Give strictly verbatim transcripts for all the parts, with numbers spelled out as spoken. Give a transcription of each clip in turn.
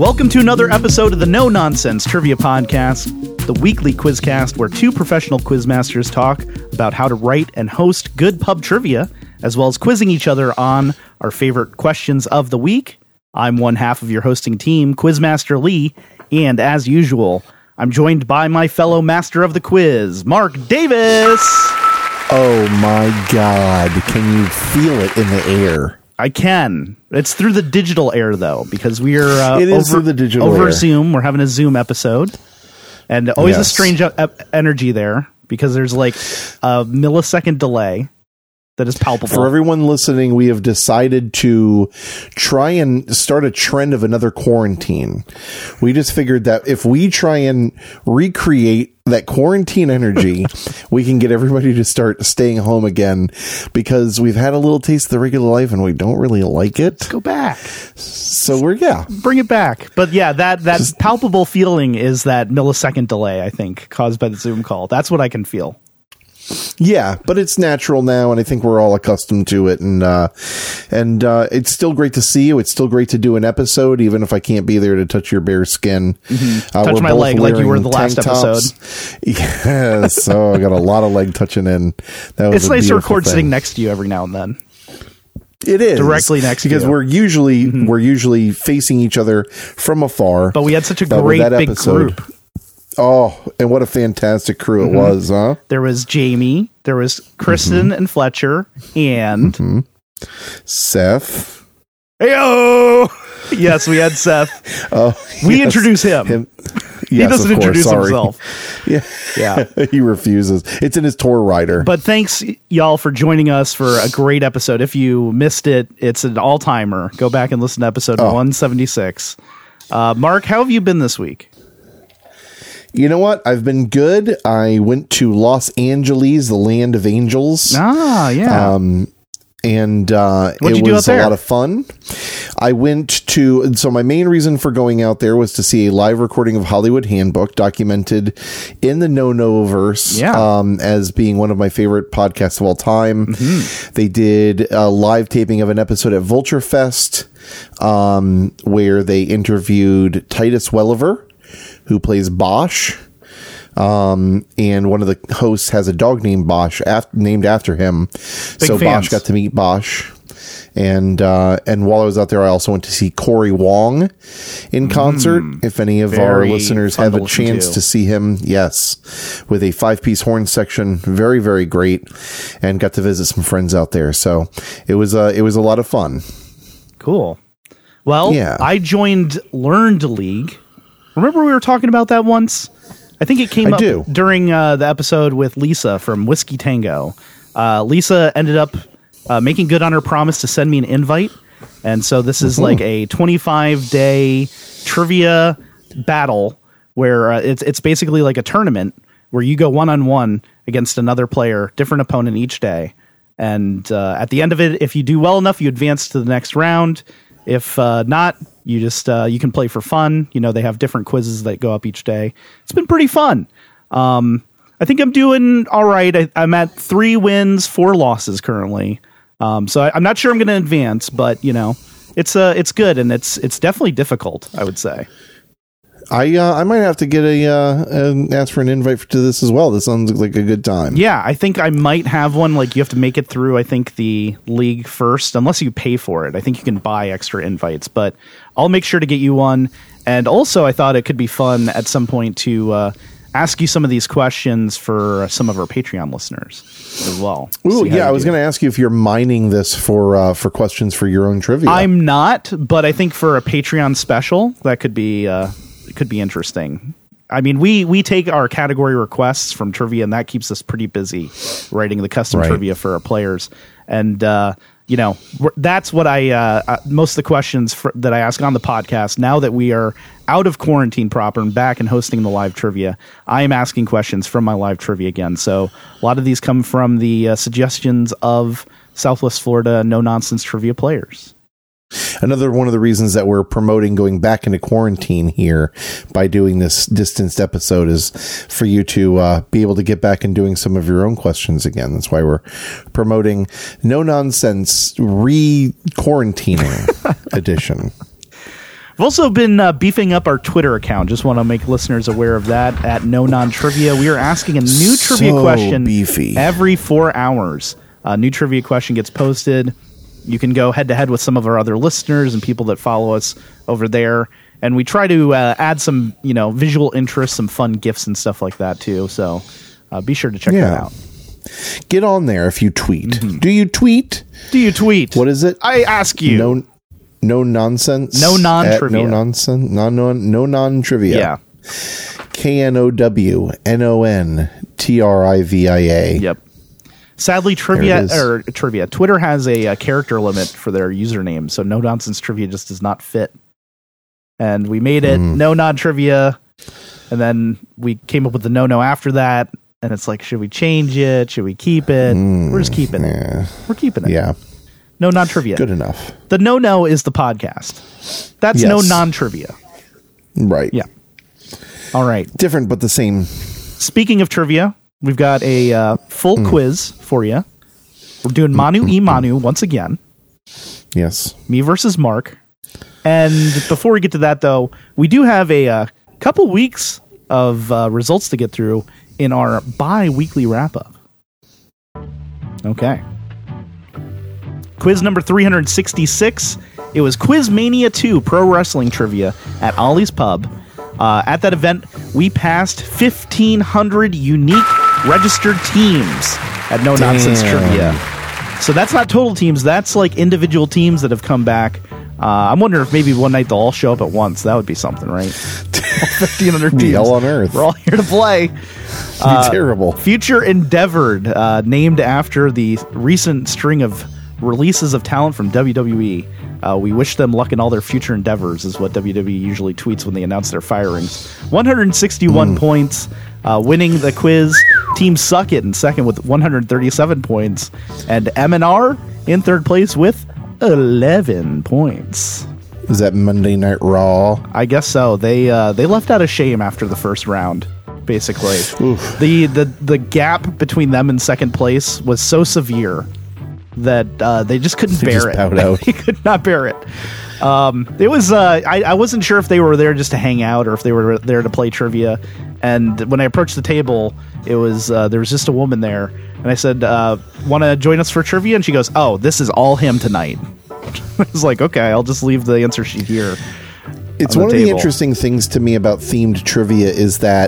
Welcome to another episode of the No Nonsense Trivia Podcast, the weekly quizcast where two professional quizmasters talk about how to write and host good pub trivia, as well as quizzing each other on our favorite questions of the week. I'm one half of your hosting team, Quizmaster Lee, and as usual, I'm joined by my fellow master of the quiz, Mark Davis. Oh my God, can you feel it in the air? I can. It's through the digital air, though, because we are uh, it is over, through the digital over air. Zoom. We're having a Zoom episode, and always Yes. a strange uh, energy there because there's like a millisecond delay that is palpable. For everyone listening, we have decided to try and start a trend of another quarantine. We just figured that if we try and recreate that quarantine energy, we can get everybody to start staying home again, because we've had a little taste of the regular life and we don't really like it. Go back. So we're, yeah. Bring it back. But yeah, that, that Just- palpable feeling is that millisecond delay, I think, caused by the Zoom call. That's what I can feel. Yeah, but it's natural now, and I think we're all accustomed to it. And uh, and uh, it's still great to see you. It's still great to do an episode, even if I can't be there to touch your bare skin. Mm-hmm. Uh, Touch we're my both leg like you were wearing the last tank episode. tops. Yes, so I got a lot of leg touching in. That was It's a nice to beautiful record thing. sitting next to you every now and then. It is directly next to because you. we're usually mm-hmm. we're usually facing each other from afar. But we had such a But with great that big episode- group. Oh, and what a fantastic crew Mm-hmm. it was, huh? There was Jamie, there was Kristen Mm-hmm. and Fletcher, and Mm-hmm. Seth. Heyo! Yes, we had Seth. Oh, We yes. introduce him. him. He Yes, doesn't of course, introduce sorry. himself. Yeah. Yeah. He refuses. It's in his tour rider. But thanks, y'all, for joining us for a great episode. If you missed it, it's an all-timer. Go back and listen to episode Oh. one seventy-six. Uh, Mark, how have you been this week? You know what? I've been good. I went to Los Angeles, the land of angels. Ah, yeah. Um, and uh, What'd it you do was out a there? lot of fun. I went to, so my main reason for going out there was to see a live recording of Hollywood Handbook, documented in the No-No-verse, Yeah. um, as being one of my favorite podcasts of all time. Mm-hmm. They did a live taping of an episode at Vulture Fest, um, where they interviewed Titus Welliver, who plays Bosch. Um, and one of the hosts has a dog named Bosch, af- named after him. so fans. Bosch got to meet Bosch. And uh, and while I was out there, I also went to see Corey Wong in concert. if any of our Very listeners fun have to a listen chance to. to see him, yes, with a five-piece horn section, very very great, and got to visit some friends out there. So it was uh, it was a lot of fun. Cool. Well, Yeah. I joined Learned League. Remember we were talking about that once? I think it came I up do. during uh, the episode with Lisa from Whiskey Tango. Uh, Lisa ended up uh, making good on her promise to send me an invite. And so this is Mm-hmm. like a twenty-five day trivia battle where uh, it's it's basically like a tournament where you go one-on-one against another player, different opponent each day. And uh, at the end of it, if you do well enough, you advance to the next round. If uh, not, you just uh, you can play for fun. You know, they have different quizzes that go up each day. It's been pretty fun. Um, I think I'm doing all right. I, I'm at three wins, four losses currently. Um, so I, I'm not sure I'm going to advance, but you know, it's uh, it's good, and it's it's definitely difficult, I would say. I uh, I might have to get a uh, an, ask for an invite to this as well. This sounds like a good time. Yeah, I think I might have one. Like, you have to make it through, I think, the league first, unless you pay for it. I think you can buy extra invites, but I'll make sure to get you one. And also, I thought it could be fun at some point to uh, ask you some of these questions for some of our Patreon listeners as well. Ooh, See how yeah, you I was do. going to ask you if you're mining this for uh, for questions for your own trivia. I'm not, but I think for a Patreon special, that could be uh, it could be interesting. I mean, we we take our category requests from trivia, and that keeps us pretty busy writing the custom Right. trivia for our players. And uh, you know, we're- that's what I uh, uh, most of the questions for, that I ask on the podcast. Now that we are out of quarantine proper and back and hosting the live trivia, I am asking questions from my live trivia again. So a lot of these come from the uh, suggestions of Southwest Florida no nonsense trivia players. Another one of the reasons that we're promoting going back into quarantine here by doing this distanced episode is for you to uh, be able to get back and doing some of your own questions again. That's why we're promoting No Nonsense Re-Quarantining Edition. We've also been uh, beefing up our Twitter account. Just want to make listeners aware of that at No Non Trivia. We are asking a new So trivia question beefy. every four hours. A new trivia question gets posted. You can go head to head with some of our other listeners and people that follow us over there. And we try to uh, add some, you know, visual interest, some fun GIFs and stuff like that too. So uh, be sure to check Yeah. that out. Get on there if you tweet. Mm-hmm. Do you tweet? Do you tweet? What is it? I ask you. No, no nonsense. No non-trivia. At No nonsense. Non non no non trivia. Yeah. K N O W N O N T R I V I A. Yep. Sadly, There trivia it is. or trivia. Twitter has a, a character limit for their username, so No Nonsense Trivia just does not fit. And we made it Mm. No Non Trivia, and then we came up with the no no after that. And it's like, should we change it? Should we keep it? We're just keeping it. Yeah. We're keeping it. Yeah. No Non Trivia. Good enough. The no no is the podcast. That's Yes. No Non Trivia. Right. Yeah. All right. Different, but the same. Speaking of trivia, we've got a uh, full Mm. quiz for you. We're doing Manu e Manu once again. Yes. Me versus Mark. And before we get to that, though, we do have a uh, couple weeks of uh, results to get through in our bi-weekly wrap-up. Okay. Quiz number three hundred sixty-six. It was Quizmania two Pro Wrestling Trivia at Ollie's Pub. Uh, at that event, we passed fifteen hundred unique registered teams at No Nonsense Damn. Trivia. So that's not total teams. That's like individual teams that have come back. Uh, I'm wondering if maybe one night they'll all show up at once. That would be something, right? fifteen hundred teams. Hell on earth. We're all here to play. Uh, terrible. Future Endeavored, uh, named after the recent string of releases of talent from W W E. Uh, we wish them luck in all their future endeavors, is what W W E usually tweets when they announce their firings. one hundred sixty-one Mm. points, uh, winning the quiz. Team Suck It in second with one hundred thirty-seven points. And M N R in third place with eleven points. Is that Monday Night Raw? I guess so. They uh, they left out a shame after the first round, basically. Oof. The, the the gap between them and second place was so severe that uh, they just couldn't They bear just it. bowed out. They could not bear it. Um, it was uh, I, I wasn't sure if they were there just to hang out or if they were there to play trivia. And when I approached the table, it was uh, there was just a woman there, and I said, uh, "Want to join us for trivia?" And she goes, "Oh, this is all him tonight." I was like, "Okay, I'll just leave the answer sheet here." It's on one the of the table. interesting things to me about themed trivia is that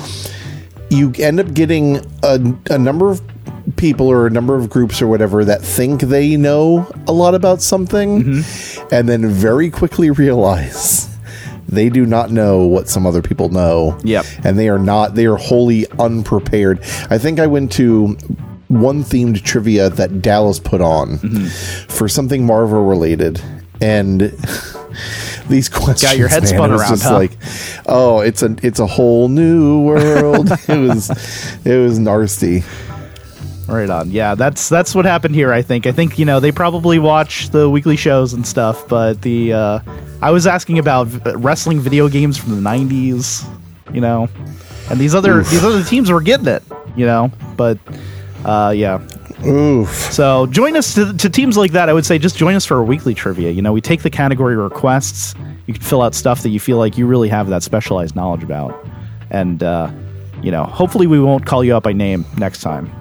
you end up getting a, a number of people or a number of groups or whatever that think they know a lot about something Mm-hmm. and then very quickly realize they do not know what some other people know. Yep. And they are not, they are wholly unprepared. I think I went to one themed trivia that Dallas put on Mm-hmm. for something Marvel related. And these questions, Got your head man, spun it was around, just huh? like, oh, it's a it's a whole new world. it was it was nasty. Right on. Yeah, that's that's what happened here. I think. I think you know they probably watch the weekly shows and stuff, but the uh, I was asking about v- wrestling video games from the nineties, you know, and these other Oof. these other teams were getting it, you know, but uh, yeah. Oof. So join us to, to teams like that. I would say just join us for a weekly trivia. You know, we take the category requests. You can fill out stuff that you feel like you really have that specialized knowledge about, and uh, you know, hopefully we won't call you out by name next time.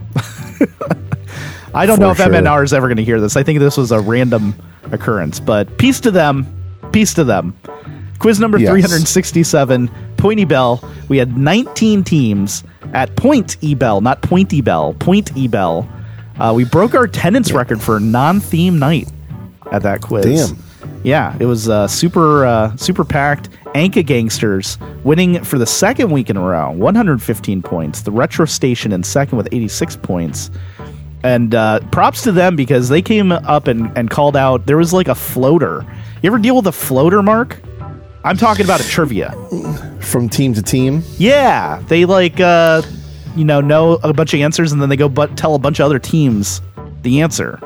I don't For know if sure. M N R is ever going to hear this. I think this was a random occurrence, but peace to them. Peace to them. Quiz number Yes. three hundred sixty-seven, Pointy Bell. We had nineteen teams at Point E Bell, not Pointy Bell, Point E Bell. Uh, we broke our attendance record for a non-theme night at that quiz. Damn. Yeah, it was uh, super uh, super packed. Anka Gangsters winning for the second week in a row, one hundred fifteen points. The Retro Station in second with eighty-six points. And uh, props to them because they came up and, and called out. There was like a floater. You ever deal with a floater, Mark? I'm talking about a trivia. From team to team. Yeah, they like uh, you know know a bunch of answers and then they go but tell a bunch of other teams the answer.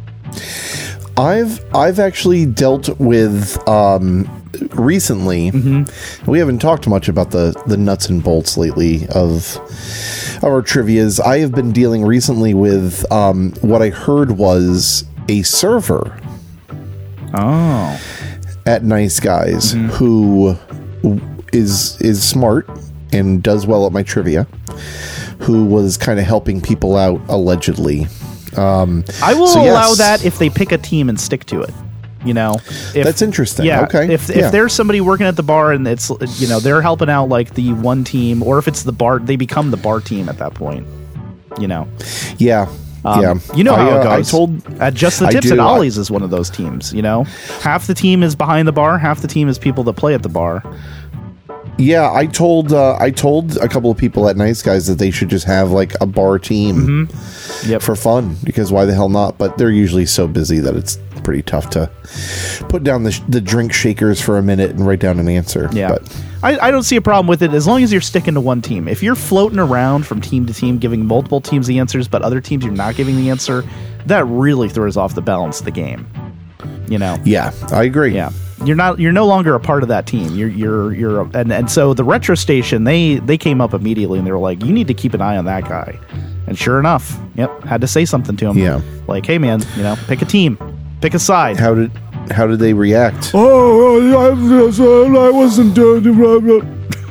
I've I've actually dealt with um, recently. Mm-hmm. We haven't talked much about the, the nuts and bolts lately of of our trivias. I have been dealing recently with um, what I heard was a server. Oh, at Nice Guys Mm-hmm. who is is smart and does well at my trivia, who was kind of helping people out allegedly. Um, I will so yes. allow that if they pick a team and stick to it. You know, if, That's interesting. Yeah, Okay. If if Yeah. there's somebody working at the bar and it's, you know, they're helping out like the one team, or if it's the bar, they become the bar team at that point. You know. Yeah. Um, yeah. You know how I, it uh, goes. I told at Just the I Tips do. at I- Ollie's is one of those teams. You know, half the team is behind the bar, half the team is people that play at the bar. Yeah, I told uh, I told a couple of people at Nice Guys that they should just have like a bar team Mm-hmm. Yep. for fun, because why the hell not? But they're usually so busy that it's pretty tough to put down the, the drink shakers for a minute and write down an answer. Yeah. But I, I don't see a problem with it as long as you're sticking to one team. If you're floating around from team to team, giving multiple teams the answers, but other teams you're not giving the answer, that really throws off the balance of the game. You know? yeah, I agree. Yeah. You're not you're no longer a part of that team. You're you're you're and, and so the retro station, they they came up immediately and they were like, you need to keep an eye on that guy. And sure enough, yep, had to say something to him. Yeah. Like, hey man, you know, pick a team. Pick a side. How did how did they react? Oh, I, I wasn't doing it.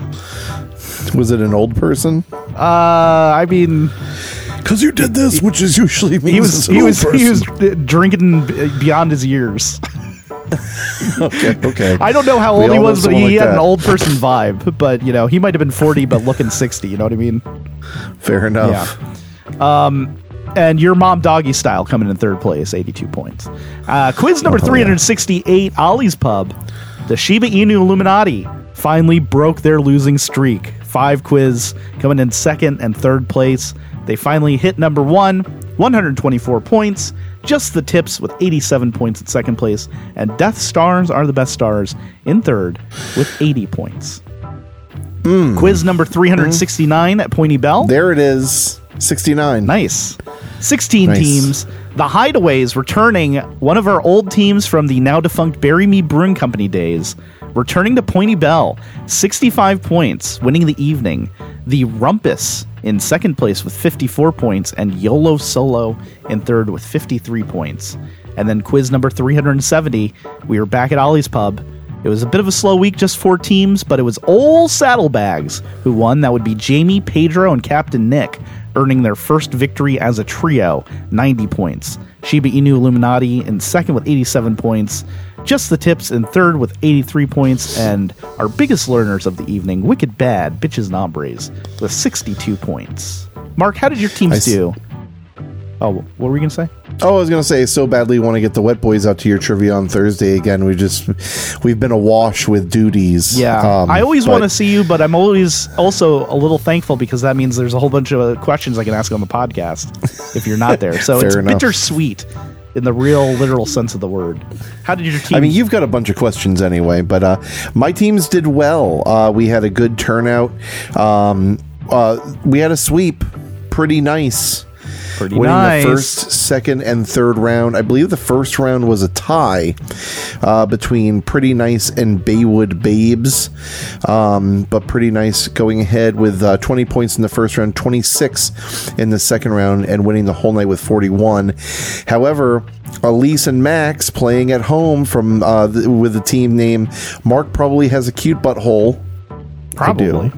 Was it an old person? Uh, I mean, Because you did this, which is usually means he was he was he was drinking beyond his years. okay. Okay. I don't know how We old he all know was, but someone he like had that. an old person vibe. But you know, he might have been forty, but looking sixty. You know what I mean? Fair enough. Yeah. Um, and your mom doggy style coming in third place, eighty-two points. Uh, quiz number Oh, yeah. three hundred sixty-eight, Ollie's Pub. The Shiba Inu Illuminati finally broke their losing streak. Five quiz coming in second and third place. They finally hit number one, one hundred twenty-four points. Just the Tips with eighty-seven points in second place. And Death Stars are the best stars in third with eighty points. Mm. Quiz number three hundred sixty-nine at Pointy Bell. There it is. sixty-nine. Nice. sixteen Nice. teams. The Hideaways returning, one of our old teams from the now defunct Bury Me Brewing Company days, returning to Pointy Bell. sixty-five points, winning the evening. The Rumpus in second place with fifty-four points, and YOLO Solo in third with fifty-three points. And then quiz number three hundred seventy, we were back at Ollie's Pub. It was a bit of a slow week, just four teams, but it was Old Saddlebags who won. That would be Jamie, Pedro, and Captain Nick, earning their first victory as a trio, ninety points. Shiba Inu Illuminati in second with eighty-seven points. Just the Tips in third with eighty-three points. And our biggest learners of the evening, Wicked Bad, Bitches and Hombres, with sixty-two points. Mark, how did your teams I s- do? Oh, what were we going to say? Oh, I was going to say, so badly want to get the Wet Boys out to your trivia on Thursday again. We just, we've been awash with duties. Yeah, Um, I always but- want to see you, but I'm always also a little thankful because that means there's a whole bunch of questions I can ask on the podcast if you're not there. So Fair it's enough. bittersweet in the real literal sense of the word. How did your team? I mean, you've got a bunch of questions anyway, but uh, my teams did well. Uh, we had a good turnout. Um, uh, we had a sweep. Pretty nice. pretty Winning nice. the first, second, and third round. I believe the first round was a tie uh, between Pretty Nice and Baywood Babes. Um, but Pretty Nice going ahead with uh, twenty points in the first round, twenty-six in the second round, and winning the whole night with forty-one. However, Elise and Max playing at home from uh, the, with a team name Mark probably has a cute butthole. Probably.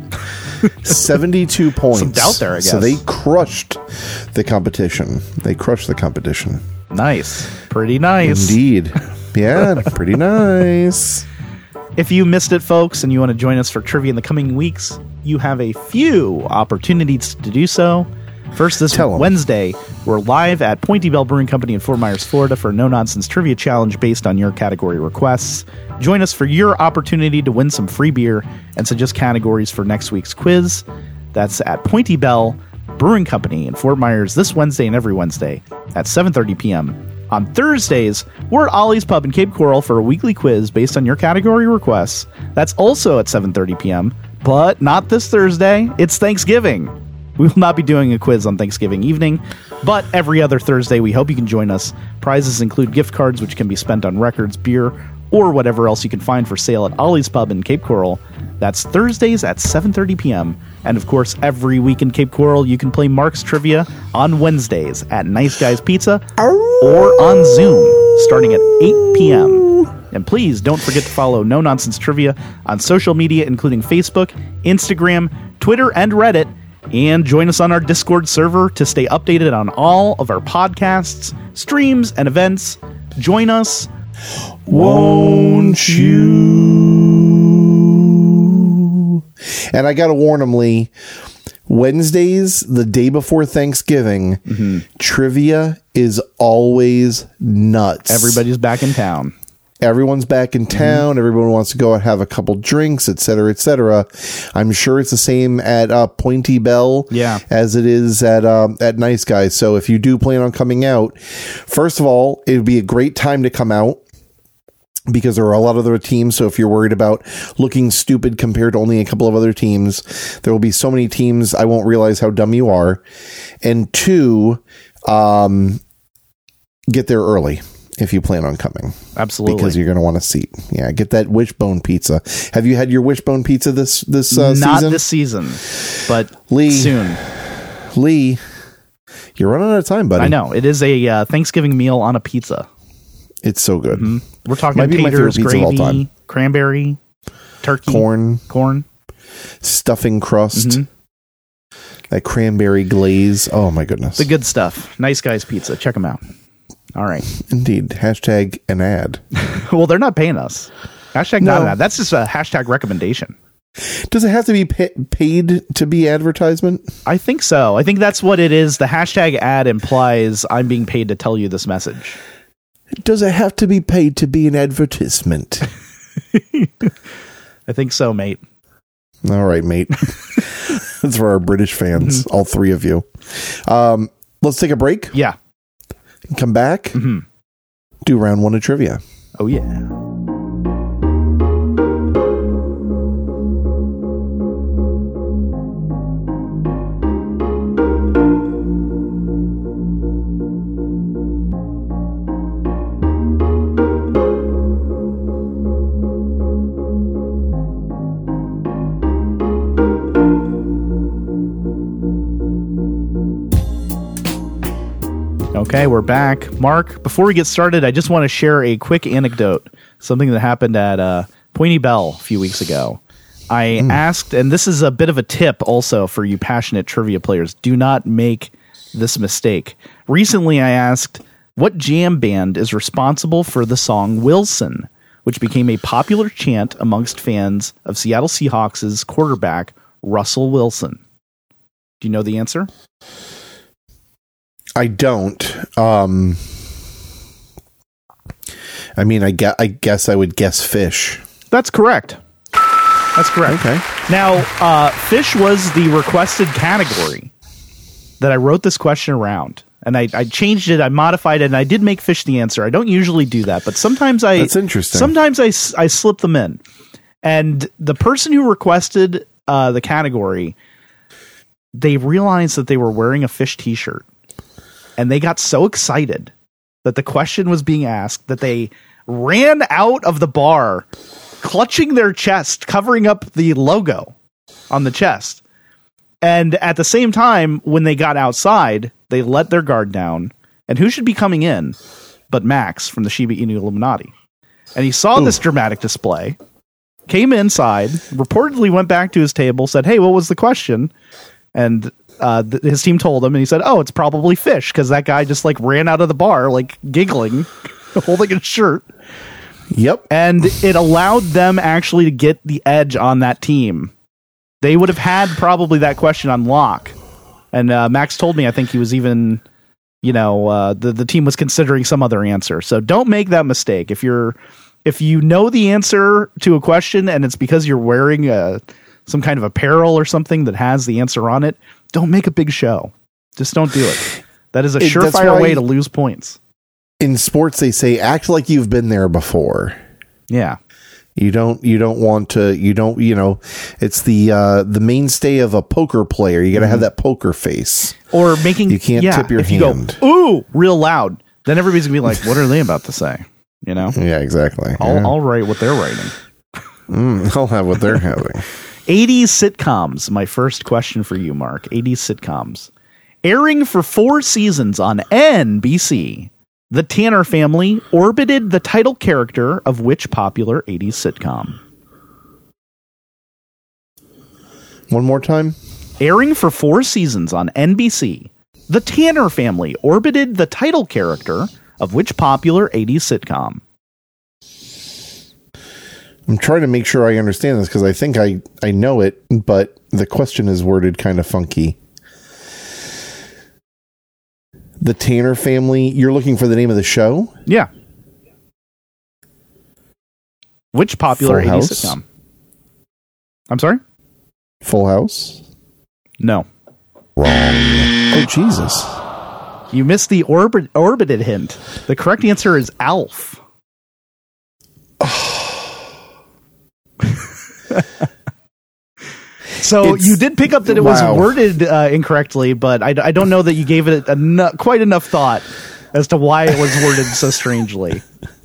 seventy-two points. Some doubt there, I So guess. they crushed the competition. They crushed the competition. Nice. Pretty nice. Indeed. Yeah, pretty nice. If you missed it, folks, and you want to join us for trivia in the coming weeks, you have a few opportunities to do so. First, this Tell 'em. Wednesday, we're live at Pointy Bell Brewing Company in Fort Myers, Florida for a no-nonsense trivia challenge based on your category requests. Join us for your opportunity to win some free beer and suggest categories for next week's quiz. That's at Pointy Bell Brewing Company in Fort Myers this Wednesday and every Wednesday at seven thirty p.m. On Thursdays, we're at Ollie's Pub in Cape Coral for a weekly quiz based on your category requests. That's also at seven thirty p.m., but not this Thursday. It's Thanksgiving. We will not be doing a quiz on Thanksgiving evening, but every other Thursday, we hope you can join us. Prizes include gift cards, which can be spent on records, beer, or whatever else you can find for sale at Ollie's Pub in Cape Coral. That's Thursdays at seven thirty p.m. And of course, every week in Cape Coral, you can play Mark's Trivia on Wednesdays at Nice Guys Pizza or on Zoom starting at eight p.m. And please don't forget to follow No Nonsense Trivia on social media, including Facebook, Instagram, Twitter, and Reddit. And join us on our Discord server to stay updated on all of our podcasts, streams, and events. Join us, won't you? And I got to warn them, Lee. Wednesdays, the day before Thanksgiving, mm-hmm. trivia is always nuts. Everybody's back in town. Everyone's back in town. Mm-hmm. Everyone wants to go and have a couple drinks, et cetera, et cetera. I'm sure it's the same at uh, Pointy Bell yeah. as it is at um, at Nice Guys. So if you do plan on coming out, first of all, it would be a great time to come out, because there are a lot of other teams. So if you're worried about looking stupid compared to only a couple of other teams, there will be so many teams, I won't realize how dumb you are. And two, um, get there early if you plan on coming. Absolutely. Because you're going to want a seat. Yeah, get that wishbone pizza. Have you had your wishbone pizza this, this uh, Not season? Not this season, but Lee, soon. Lee, you're running out of time, buddy. I know. It is a uh, Thanksgiving meal on a pizza. It's so good. Mm-hmm. We're talking Might be my favorite taters, pizza gravy, of all time. Cranberry, turkey, corn, corn, stuffing crust, mm-hmm. that cranberry glaze. Oh my goodness. The good stuff. Nice Guys Pizza. Check them out. All right. Indeed. Hashtag an ad. Well, they're not paying us. Hashtag no. not an ad. That's just a hashtag recommendation. Does it have to be pa- paid to be advertisement? I think so. I think that's what it is. The hashtag ad implies I'm being paid to tell you this message. Does it have to be paid to be an advertisement? I think so, mate. All right, mate. That's for our British fans, all three of you. Um, let's take a break. Yeah. Come back. Mm-hmm. Do round one of trivia. Oh, yeah. Okay, we're back. Mark, before we get started, I just want to share a quick anecdote, something that happened at uh, Pointy Bell a few weeks ago. I mm. asked, and this is a bit of a tip also for you passionate trivia players, do not make this mistake. Recently, I asked, what jam band is responsible for the song Wilson, which became a popular chant amongst fans of Seattle Seahawks' quarterback, Russell Wilson? Do you know the answer? I don't. Um, I mean, I, guess, I guess I would guess Fish. That's correct. That's correct. Okay. Now, uh, Fish was the requested category that I wrote this question around. And I, I changed it, I modified it, and I did make Fish the answer. I don't usually do that, but sometimes I... That's interesting. Sometimes I, I slip them in. And the person who requested uh, the category, they realized that they were wearing a Fish t-shirt. And they got so excited that the question was being asked that they ran out of the bar, clutching their chest, covering up the logo on the chest. And at the same time, when they got outside, they let their guard down. And who should be coming in but Max from the Shiba Inu Illuminati? And he saw Ooh. this dramatic display, came inside, reportedly went back to his table, said, hey, what was the question? And uh, th- his team told him, and he said, oh, it's probably Fish, because that guy just like ran out of the bar, like giggling, holding his shirt. Yep. And it allowed them actually to get the edge on that team. They would have had probably that question on lock. And uh, Max told me, I think he was even, you know, uh, the, the team was considering some other answer. So don't make that mistake. If you're, if you know the answer to a question and it's because you're wearing a, some kind of apparel or something that has the answer on it, don't make a big show. Just don't do it. That is a it, surefire way to lose points. In sports, they say, act like you've been there before. Yeah. You don't, you don't want to, you don't, you know, it's the, uh, the mainstay of a poker player. You got to mm-hmm. have that poker face. Or making, you can't yeah, tip your if hand. You go, ooh, real loud. Then everybody's gonna be like, what are they about to say? You know? Yeah, exactly. I'll, yeah. I'll write what they're writing. Mm, I'll have what they're having. eighties sitcoms. My first question for you, Mark. eighties sitcoms. Airing for four seasons on N B C. The Tanner family orbited the title character of which popular eighties sitcom? One more time. Airing for four seasons on N B C, the Tanner family orbited the title character of which popular eighties sitcom? I'm trying to make sure I understand this because I think I, I know it, but the question is worded kind of funky. The Tanner family, you're looking for the name of the show? Yeah. Which popular Full eighties House? sitcom? I'm sorry? Full House? No. Wrong. Oh, Jesus. You missed the orbit orbited hint. The correct answer is Alf. So It's- you did pick up that it wow. was worded uh, incorrectly, but I, I don't know that you gave it eno- quite enough thought as to why it was worded so strangely.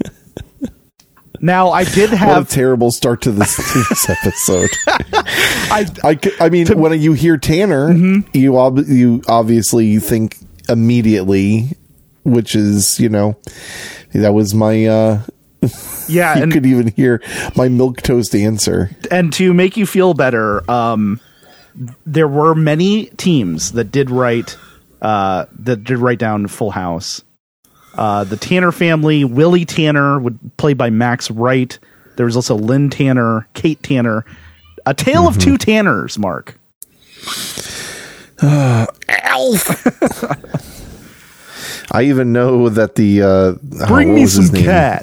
Now, I did What a have... terrible start to this, to this episode. I, I, c- I mean, when you hear Tanner, Mm-hmm. you ob- you obviously think immediately, which is, you know, that was my, uh, yeah, you and, could even hear my milquetoast answer. and to make you feel better, um, there were many teams that did write uh, that did write down Full House. Uh, the Tanner family, Willie Tanner, would played by Max Wright. There was also Lynn Tanner, Kate Tanner. A tale of two Tanners, Mark. Uh, Alf! I even know that the... Uh, Bring oh, what me was his some name? cat.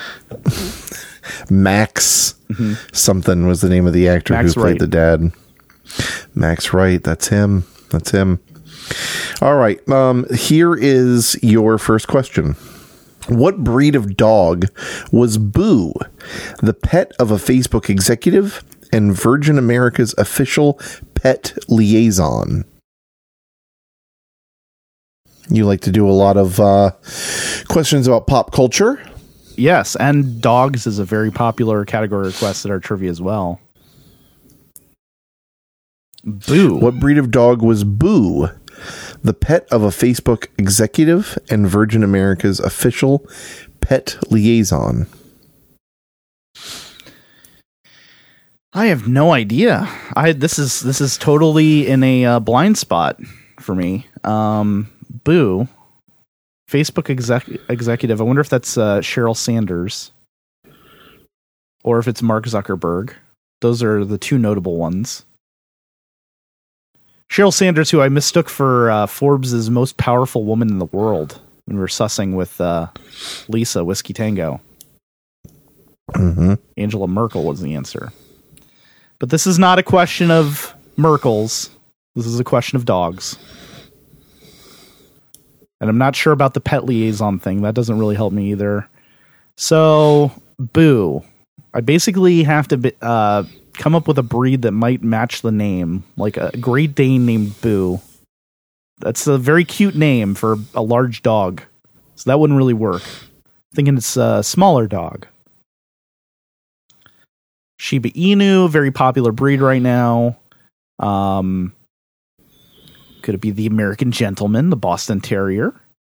Max something was the name of the actor Max who played Wright. the dad. Max Wright. That's him. That's him. All right. Um, here is your first question. What breed of dog was Boo, the pet of a Facebook executive and Virgin America's official pet liaison? You like to do a lot of uh, questions about pop culture? Yes, and dogs is a very popular category request at our trivia as well. Boo. What breed of dog was Boo, the pet of a Facebook executive and Virgin America's official pet liaison? I have no idea. I this is this is totally in a uh, blind spot for me. Um, Boo, Facebook exec- executive. I wonder if that's uh, Sheryl Sanders or if it's Mark Zuckerberg. Those are the two notable ones. Sheryl Sanders, who I mistook for uh, Forbes' most powerful woman in the world when we were sussing with uh, Lisa Whiskey Tango. Mm-hmm. Angela Merkel was the answer. But this is not a question of Merkels. This is a question of dogs. And I'm not sure about the pet liaison thing. That doesn't really help me either. So, Boo. I basically have to be, uh, come up with a breed that might match the name. Like a Great Dane named Boo. That's a very cute name for a large dog. So that wouldn't really work. I'm thinking it's a smaller dog. Shiba Inu, very popular breed right now. Um, could it be the American Gentleman, the Boston Terrier?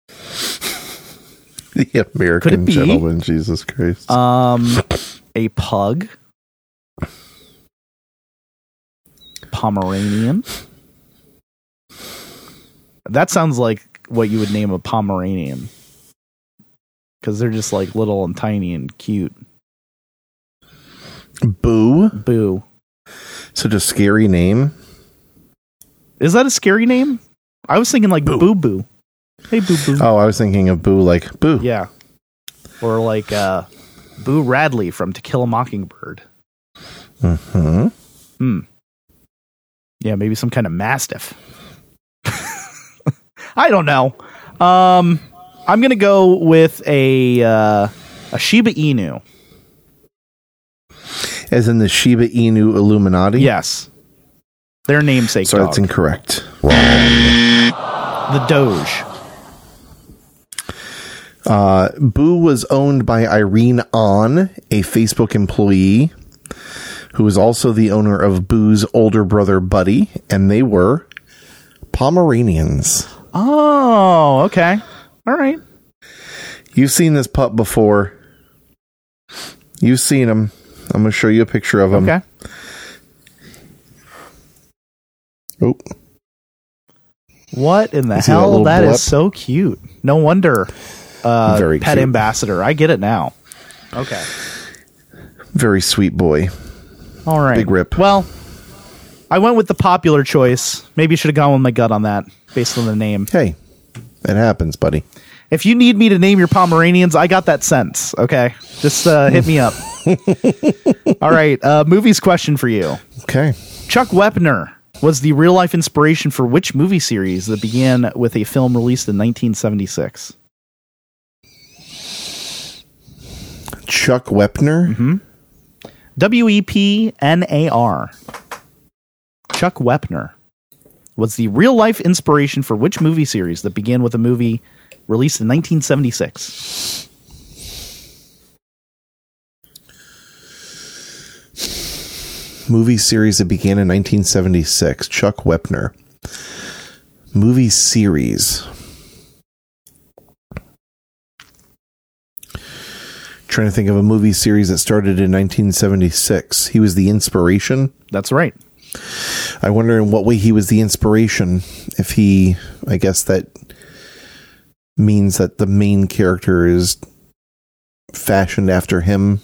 The American be? gentleman, Jesus Christ. Um, a pug. Pomeranian. That sounds like what you would name a Pomeranian. Because they're just like little and tiny and cute. Boo? Boo. Such a scary name. Is that a scary name? I was thinking like Boo Boo. Hey, Boo Boo. Oh, I was thinking of Boo like Boo. Yeah. Or like uh, Boo Radley from To Kill a Mockingbird. Mm-hmm. Hmm. Yeah, maybe some kind of Mastiff. I don't know. Um, I'm going to go with a uh, a Shiba Inu. As in the Shiba Inu Illuminati? Yes. Their namesake So dog. that's incorrect. The Doge. Uh, Boo was owned by Irene On, a Facebook employee, who was also the owner of Boo's older brother, Buddy, and they were Pomeranians. Oh, okay. All right. You've seen this pup before. You've seen him. I'm going to show you a picture of him. Okay. Oh. What in the You see hell? that That little is so cute. No wonder. Uh, Very pet cute. ambassador. I get it now. Okay. Very sweet boy. All right. Big rip. Well, I went with the popular choice. Maybe you should have gone with my gut on that based on the name. Hey, it happens, buddy. If you need me to name your Pomeranians, I got that sense. Okay. Just uh, hit me up. All right. Uh, movies question for you. Okay. Chuck Wepner was the real life inspiration for which movie series that began with a film released in nineteen seventy-six? Chuck Wepner? Mm-hmm. W E P N A R. Chuck Wepner was the real life inspiration for which movie series that began with a movie released in nineteen seventy-six? Movie series that began in nineteen seventy-six. Chuck Wepner. Movie series. Trying to think of a movie series that started in nineteen seventy-six. He was the inspiration. That's right. I wonder in what way he was the inspiration. If he, I guess that means that the main character is fashioned after him.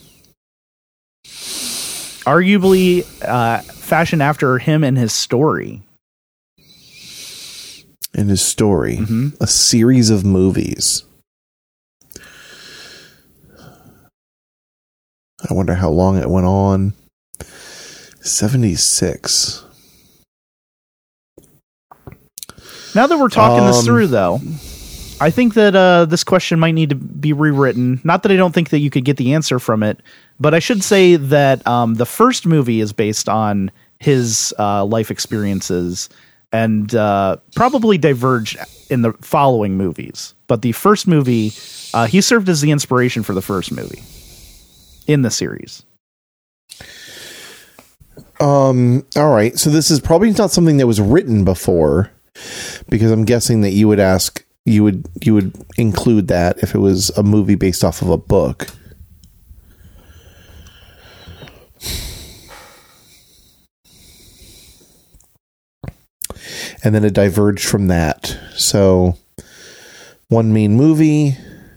Arguably uh, fashioned after him and his story. In his story. Mm-hmm. A series of movies. I wonder how long it went on. seventy-six. Now that we're talking this Um, through, though, I think that uh, this question might need to be rewritten. Not that I don't think that you could get the answer from it, but I should say that um, the first movie is based on his uh, life experiences and uh, probably diverged in the following movies. But the first movie, uh, he served as the inspiration for the first movie in the series. Um, all right. So this is probably not something that was written before, because I'm guessing that you would ask, you would, you would include that if it was a movie based off of a book. And then it diverged from that. So one main movie,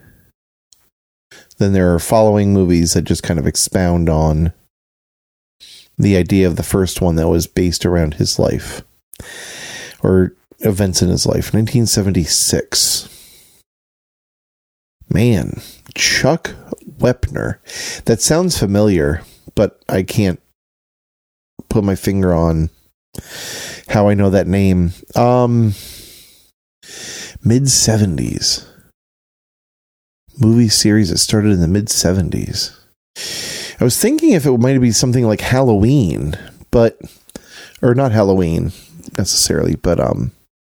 then there are following movies that just kind of expound on the idea of the first one that was based around his life or events in his life. nineteen seventy-six. Man, Chuck Wepner. That sounds familiar, but I can't put my finger on how I know that name. Um, mid seventies. Movie series that started in the mid seventies. I was thinking if it might be something like Halloween, but, or not Halloween necessarily, but um,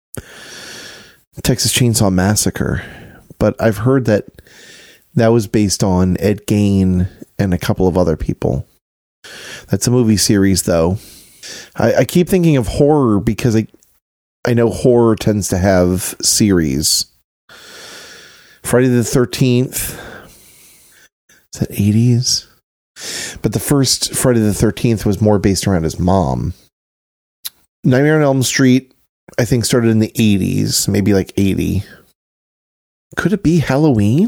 Texas Chainsaw Massacre. But I've heard that that was based on Ed Gein and a couple of other people. That's a movie series, though. I, I keep thinking of horror because I, I know horror tends to have series. Friday the thirteenth. Is that eighties? But the first Friday the thirteenth was more based around his mom. Nightmare on Elm Street, I think, started in the eighties, maybe like eighty. Could it be Halloween?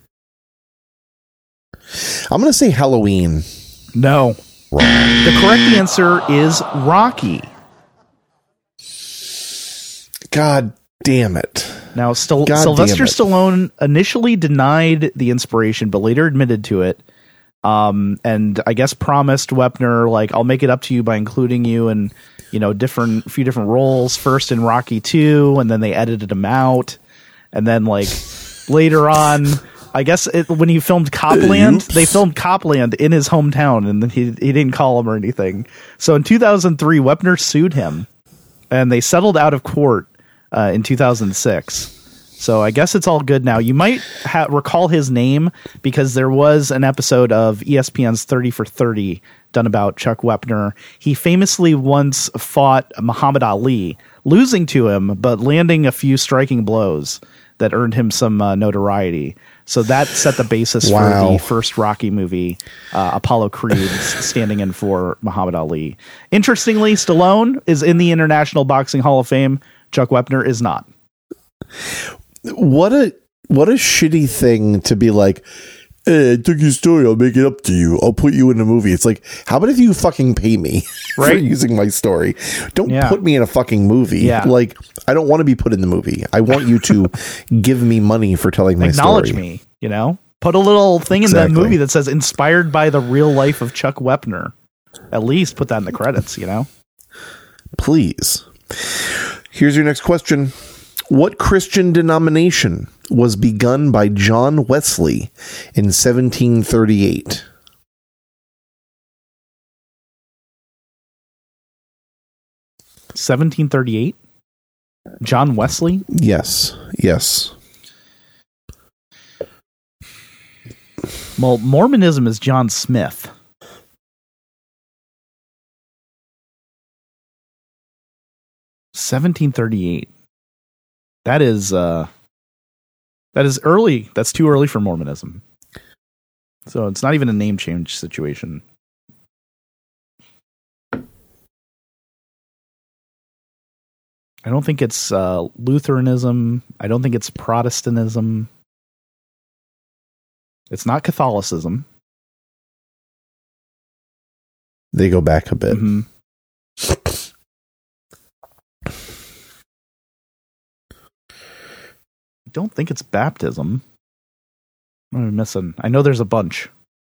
I'm going to say Halloween. No. Wrong. The correct answer is Rocky. God damn it. Now, Stil- God Sylvester damn it. Stallone initially denied the inspiration, but later admitted to it. Um, and I guess promised Wepner, like, I'll make it up to you by including you in, you know, different, few different roles. First in Rocky two, and then they edited him out. And then, like, later on, I guess it, when he filmed Copland, Oops. they filmed Copland in his hometown, and then he he didn't call him or anything. So in two thousand three, Wepner sued him, and they settled out of court uh, in two thousand six. So I guess it's all good now. You might ha- recall his name because there was an episode of E S P N's thirty for thirty done about Chuck Wepner. He famously once fought Muhammad Ali, losing to him, but landing a few striking blows that earned him some uh, notoriety. So that set the basis Wow. for the first Rocky movie, uh, Apollo Creed standing in for Muhammad Ali. Interestingly, Stallone is in the International Boxing Hall of Fame. Chuck Wepner is not. What a what a shitty thing to be like, hey, I took your story, I'll make it up to you. I'll put you in a movie. It's like, how about if you fucking pay me for Right. using my story? Don't Yeah. put me in a fucking movie. Yeah. Like, I don't want to be put in the movie. I want you to give me money for telling my Acknowledge story. me, you know? Put a little thing in Exactly. that movie that says inspired by the real life of Chuck Wepner. At least put that in the credits, you know? Please. Here's your next question. What Christian denomination was begun by John Wesley in seventeen thirty-eight? seventeen thirty-eight? John Wesley? Yes. Yes. Well, Mormonism is John Smith. seventeen thirty-eight. That is uh that is early. That's too early for Mormonism. So it's not even a name change situation. I don't think it's uh, Lutheranism. I don't think it's Protestantism. It's not Catholicism. They go back a bit. Mm-hmm. I don't think it's baptism. What am I missing? I know there's a bunch.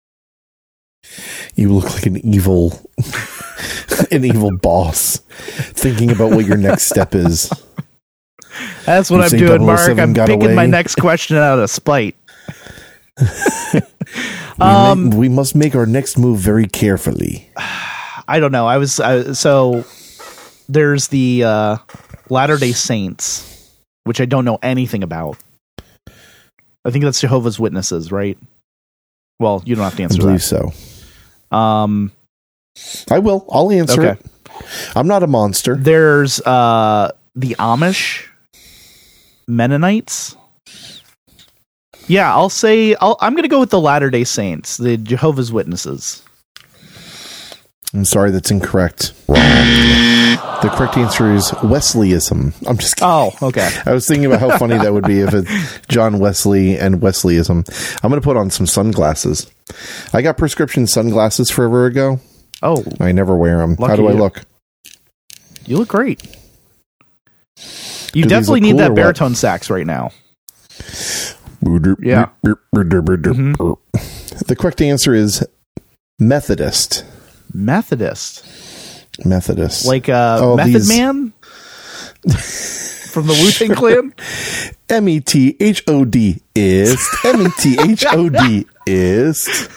You look like an evil, an evil boss, thinking about what your next step is. That's what You I'm think doing, Mark. double oh seven I'm got picking away? my next question out of spite. We, Um, ma- we must make our next move very carefully. I don't know. I was I, so there's the uh, Latter-day Saints, which I don't know anything about. I think that's Jehovah's Witnesses, right? Well, you don't have to I answer believe that. so. Um, I will. I'll answer Okay. it. I'm not a monster. there's uh, the Amish Mennonites. Yeah, I'll say I'll, I'm going to go with the Latter-day Saints, the Jehovah's Witnesses. I'm sorry, that's incorrect. Wrong. The correct answer is Wesleyism. I'm just kidding. Oh, okay. I was thinking about how funny that would be if it's John Wesley and Wesleyism. I'm going to put on some sunglasses. I got prescription sunglasses forever ago. Oh, I never wear them. How Lucky do I you. look? you look great. You Do these definitely look need cool or that what? baritone sax right now. Yeah. The correct answer is Methodist. Methodist. Methodist. Like uh, Oh, Method these- Man from the Wu-Tang Clan? M E T H O D is. M E T H O D is.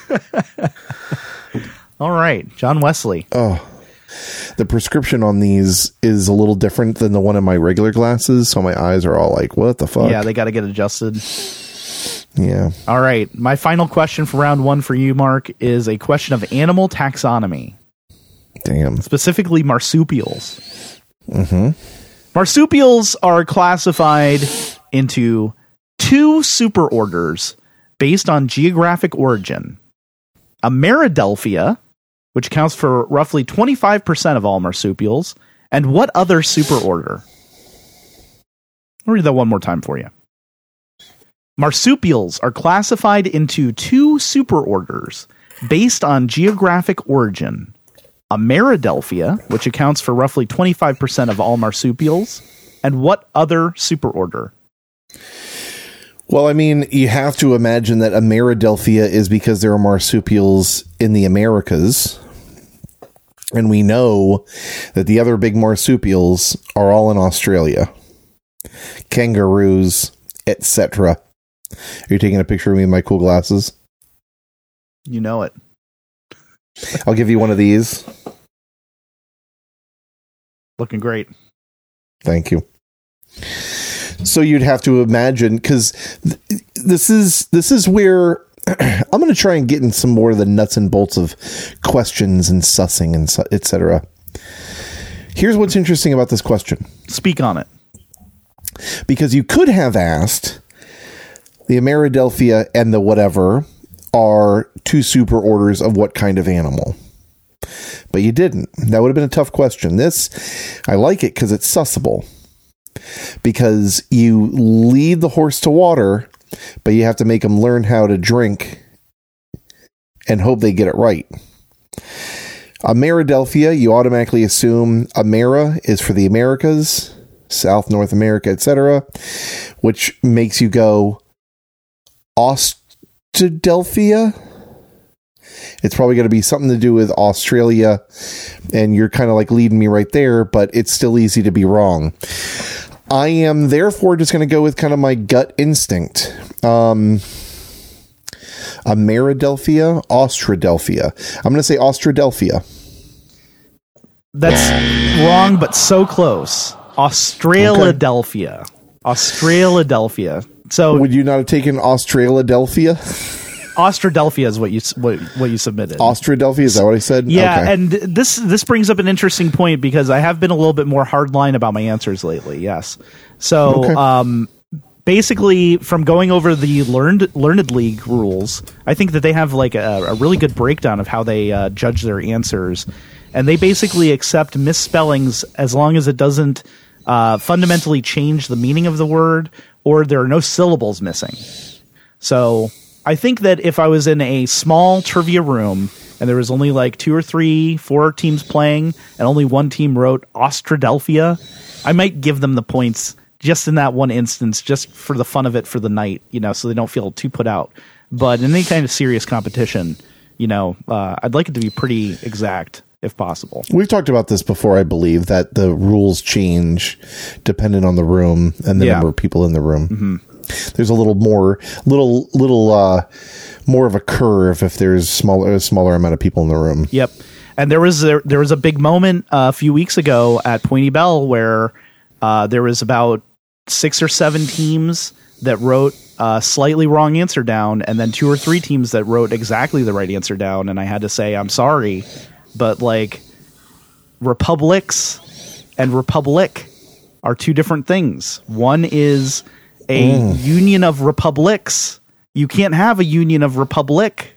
All right. John Wesley. Oh. The prescription on these is a little different than the one in my regular glasses, so my eyes are all like, what the fuck? Yeah, they got to get adjusted. Yeah. All right. My final question for round one for you, Mark, is a question of animal taxonomy, Damn. specifically marsupials. Mm-hmm. Marsupials are classified into two superorders based on geographic origin. Ameridelphia, which accounts for roughly twenty-five percent of all marsupials, and what other superorder? I'll read that one more time for you. Marsupials are classified into two superorders based on geographic origin. Ameridelphia, which accounts for roughly twenty-five percent of all marsupials, and what other superorder? Well, I mean, you have to imagine that Ameridelphia is because there are marsupials in the Americas. And we know that the other big marsupials are all in Australia. Kangaroos, et cetera. Are you taking a picture of me with my cool glasses? You know it. I'll give you one of these. Looking great. Thank you. So you'd have to imagine, because th- this is this is where I'm going to try and get in some more of the nuts and bolts of questions and sussing and su- et cetera. Here's what's interesting about this question. Speak on it. Because you could have asked, the Ameridelphia and the whatever are two super orders of what kind of animal. But you didn't. That would have been a tough question. This, I like it because it's sussable. Because you lead the horse to water, but you have to make them learn how to drink and hope they get it right. Ameridelphia, you automatically assume Amera is for the Americas, South, North America, et cetera, which makes you go Austradelphia. It's probably going to be something to do with Australia, and you're kind of like leading me right there, but it's still easy to be wrong. I am therefore just going to go with kind of my gut instinct. Um, Ameridelphia, Austradelphia. I'm going to say Austradelphia. That's wrong, but so close. Australadelphia. Okay. Australadelphia. So would you not have taken Australadelphia? Austradelphia is what you what, what you submitted. Austradelphia, is that what I said? Yeah, okay. and this this brings up an interesting point because I have been a little bit more hardline about my answers lately. Yes, so okay. um, basically, from going over the learned Learned League rules, I think that they have like a, a really good breakdown of how they uh, judge their answers, and they basically accept misspellings as long as it doesn't uh, fundamentally change the meaning of the word or there are no syllables missing. So I think that if I was in a small trivia room and there was only like two or three, four teams playing and only one team wrote Austradelphia, I might give them the points just in that one instance, just for the fun of it for the night, you know, so they don't feel too put out. But in any kind of serious competition, you know, uh, I'd like it to be pretty exact if possible. We've talked about this before, I believe, that the rules change depending on the room and the yeah. number of people in the room. Mm-hmm. There's a little more, little, little, uh, more of a curve if there's smaller, a smaller amount of people in the room. Yep. And there was a, there was a big moment uh, a few weeks ago at Pointy Bell where uh, there was about six or seven teams that wrote a slightly wrong answer down, and then two or three teams that wrote exactly the right answer down. And I had to say, I'm sorry, but like republics and republic are two different things. One is a mm. union of republics. You can't have a union of republic.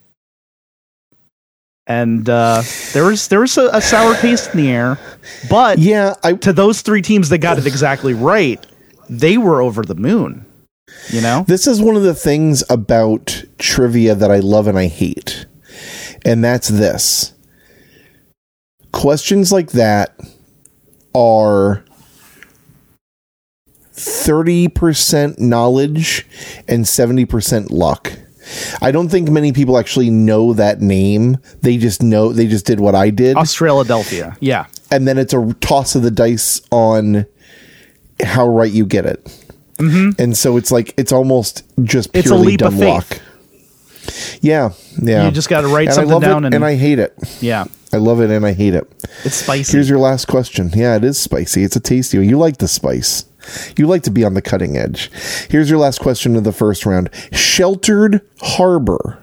And uh, there was there was a, a sour taste in the air, but yeah, I, to those three teams that got it exactly right, they were over the moon. You know, this is one of the things about trivia that I love and I hate, and that's this: questions like that are thirty percent knowledge and seventy percent luck. I don't think many people actually know that name. They just know, they just did what I did. Australadelphia. Yeah. And then it's a toss of the dice on how right you get it. Mm-hmm. And so it's like, it's almost just purely it's a leap dumb of faith. luck. Yeah. Yeah. You just got to write and something I love down. It, and, and I hate it. Yeah. I love it and I hate it. It's spicy. Here's your last question. Yeah, it is spicy. It's a tasty one. You like the spice. You like to be on the cutting edge. Here's your last question of the first round. Sheltered harbor.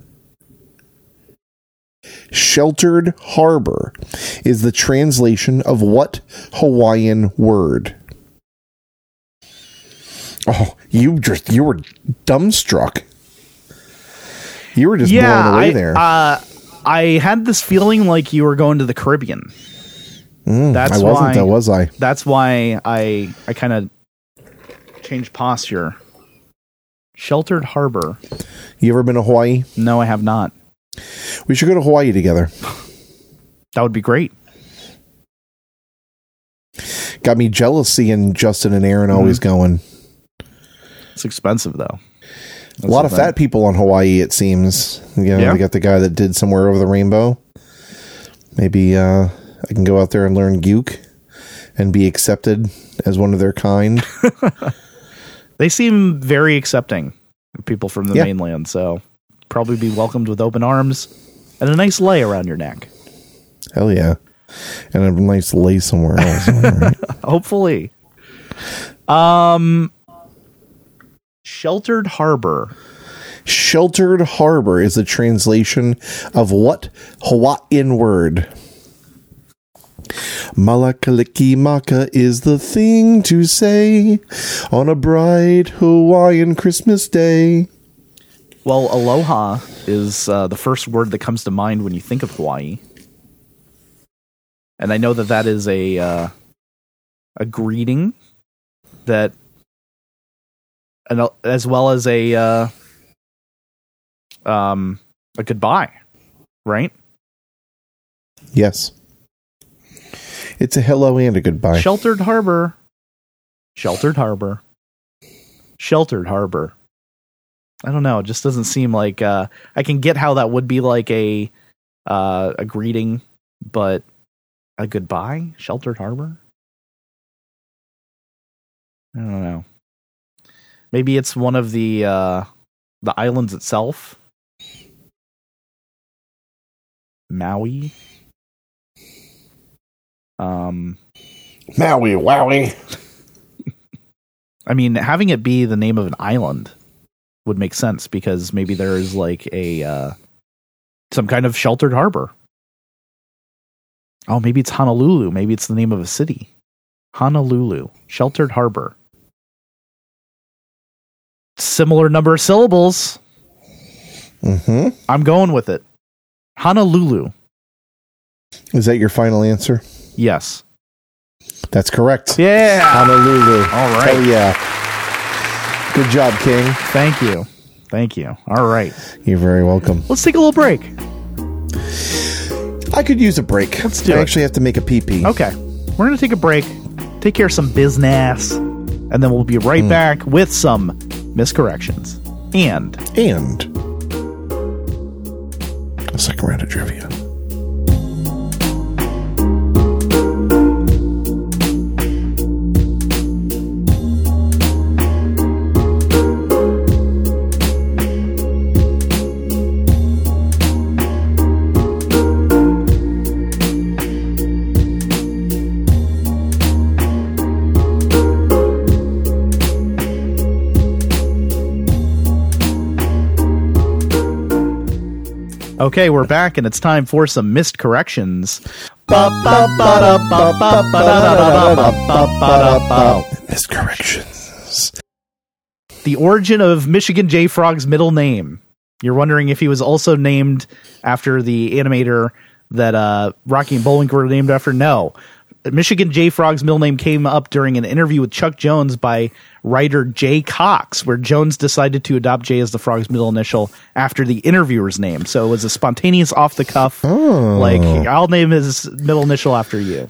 Sheltered harbor is the translation of what Hawaiian word? Oh, you just, you were dumbstruck. You were just yeah, blown away I, there. Uh, I had this feeling like you were going to the Caribbean. Mm, that's I wasn't, why, though, was I? That's why I I kind of changed posture. Sheltered harbor. You ever been to Hawaii? No, I have not. We should go to Hawaii together. That would be great. Got me jealous seeing Justin and Aaron mm. always going. It's expensive, though. That's a lot of thing. Fat people on Hawaii, it seems. You know, yeah. They got the guy that did Somewhere Over the Rainbow. Maybe uh, I can go out there and learn Gyuk and be accepted as one of their kind. They seem very accepting of people from the yeah. mainland, so probably be welcomed with open arms and a nice lei around your neck. Hell yeah. And a nice lei somewhere else. Right? Hopefully. Um, Sheltered harbor. Sheltered harbor is the translation of what Hawaiian word? Malakaliki maka is the thing to say on a bright Hawaiian Christmas day. Well, aloha is uh, the first word that comes to mind when you think of Hawaii. And I know that that is a uh, a greeting that, and as well as a uh, um a goodbye, right? Yes. It's a hello and a goodbye. Sheltered harbor. Sheltered harbor. Sheltered harbor. I don't know. It just doesn't seem like uh, I can get how that would be like a uh, a greeting, but a goodbye? Sheltered harbor? I don't know. Maybe it's one of the uh, the islands itself. Maui. Um, Maui, wowie. I mean, having it be the name of an island would make sense because maybe there is like a uh, some kind of sheltered harbor. Oh, maybe it's Honolulu. Maybe it's the name of a city. Honolulu, sheltered harbor. Similar number of syllables. Mm-hmm. I'm going with it. Honolulu. Is that your final answer? Yes. That's correct. Yeah. Honolulu. All right. Oh, yeah. Good job, King. Thank you. Thank you. All right. You're very welcome. Let's take a little break. I could use a break. Let's do I it. actually have to make a pee-pee. Okay. We're going to take a break, take care of some business, and then we'll be right mm. back with some miscorrections. And... And... a second round of trivia. Okay, we're back, and it's time for some missed corrections. Missed corrections. The origin of Michigan J. Frog's middle name. You're wondering if he was also named after the animator that uh, Rocky and Bullwinkle were named after? No. Michigan J. Frog's middle name came up during an interview with Chuck Jones by writer Jay Cox, where Jones decided to adopt Jay as the Frog's middle initial after the interviewer's name. So it was a spontaneous off the cuff, oh. like, I'll name his middle initial after you.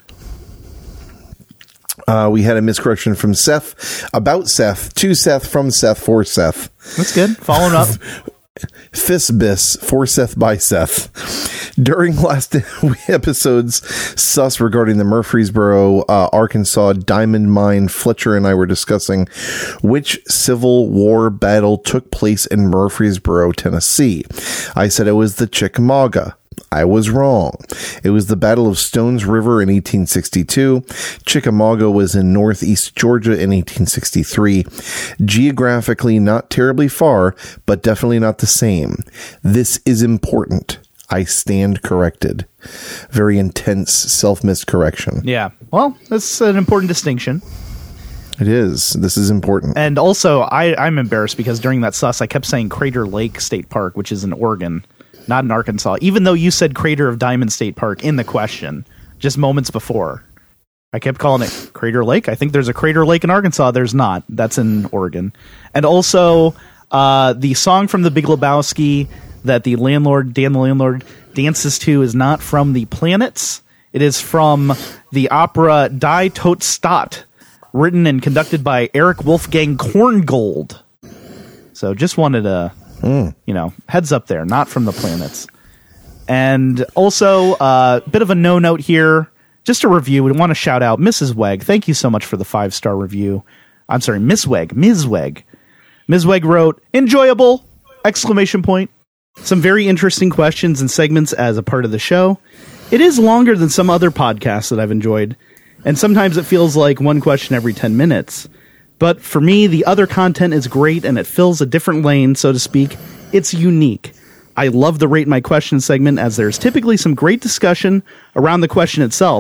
Uh, we had a miscorrection from Seth about Seth, to Seth, from Seth, for Seth. That's good. Following up. Fisbis, for Seth, by Seth. During last episode's sus regarding the Murfreesboro, uh, Arkansas diamond mine, Fletcher and I were discussing which Civil War battle took place in Murfreesboro, Tennessee. I said it was the Chickamauga. I was wrong. It was the Battle of Stones River in eighteen sixty-two. Chickamauga was in northeast Georgia in eighteen sixty-three. Geographically not terribly far, but definitely not the same. This is important. I stand corrected. Very intense self-miscorrection. Yeah. Well, that's an important distinction. It is. This is important. And also, I, I'm embarrassed because during that sus, I kept saying Crater Lake State Park, which is in Oregon, not in Arkansas, even though you said Crater of Diamond State Park in the question just moments before. I kept calling it Crater Lake. I think there's a Crater Lake in Arkansas. There's not. That's in Oregon. And also, uh, the song from The Big Lebowski that the landlord, Dan the Landlord, dances to is not from the planets. It is from the opera Die Tot Stadt, written and conducted by Eric Wolfgang Korngold. So just wanted to, mm. you know, heads up there, not from the planets. And also, a uh, bit of a no note here. Just a review. We want to shout out Missus Weg. Thank you so much for the five star review. I'm sorry, Miss Weg. Miz Weg. Miz Weg wrote, enjoyable! Exclamation point. Some very interesting questions and segments as a part of the show. It is longer than some other podcasts that I've enjoyed, and sometimes it feels like one question every ten minutes. But for me, the other content is great, and it fills a different lane, so to speak. It's unique. I love the Rate My Question segment, as there's typically some great discussion around the question itself,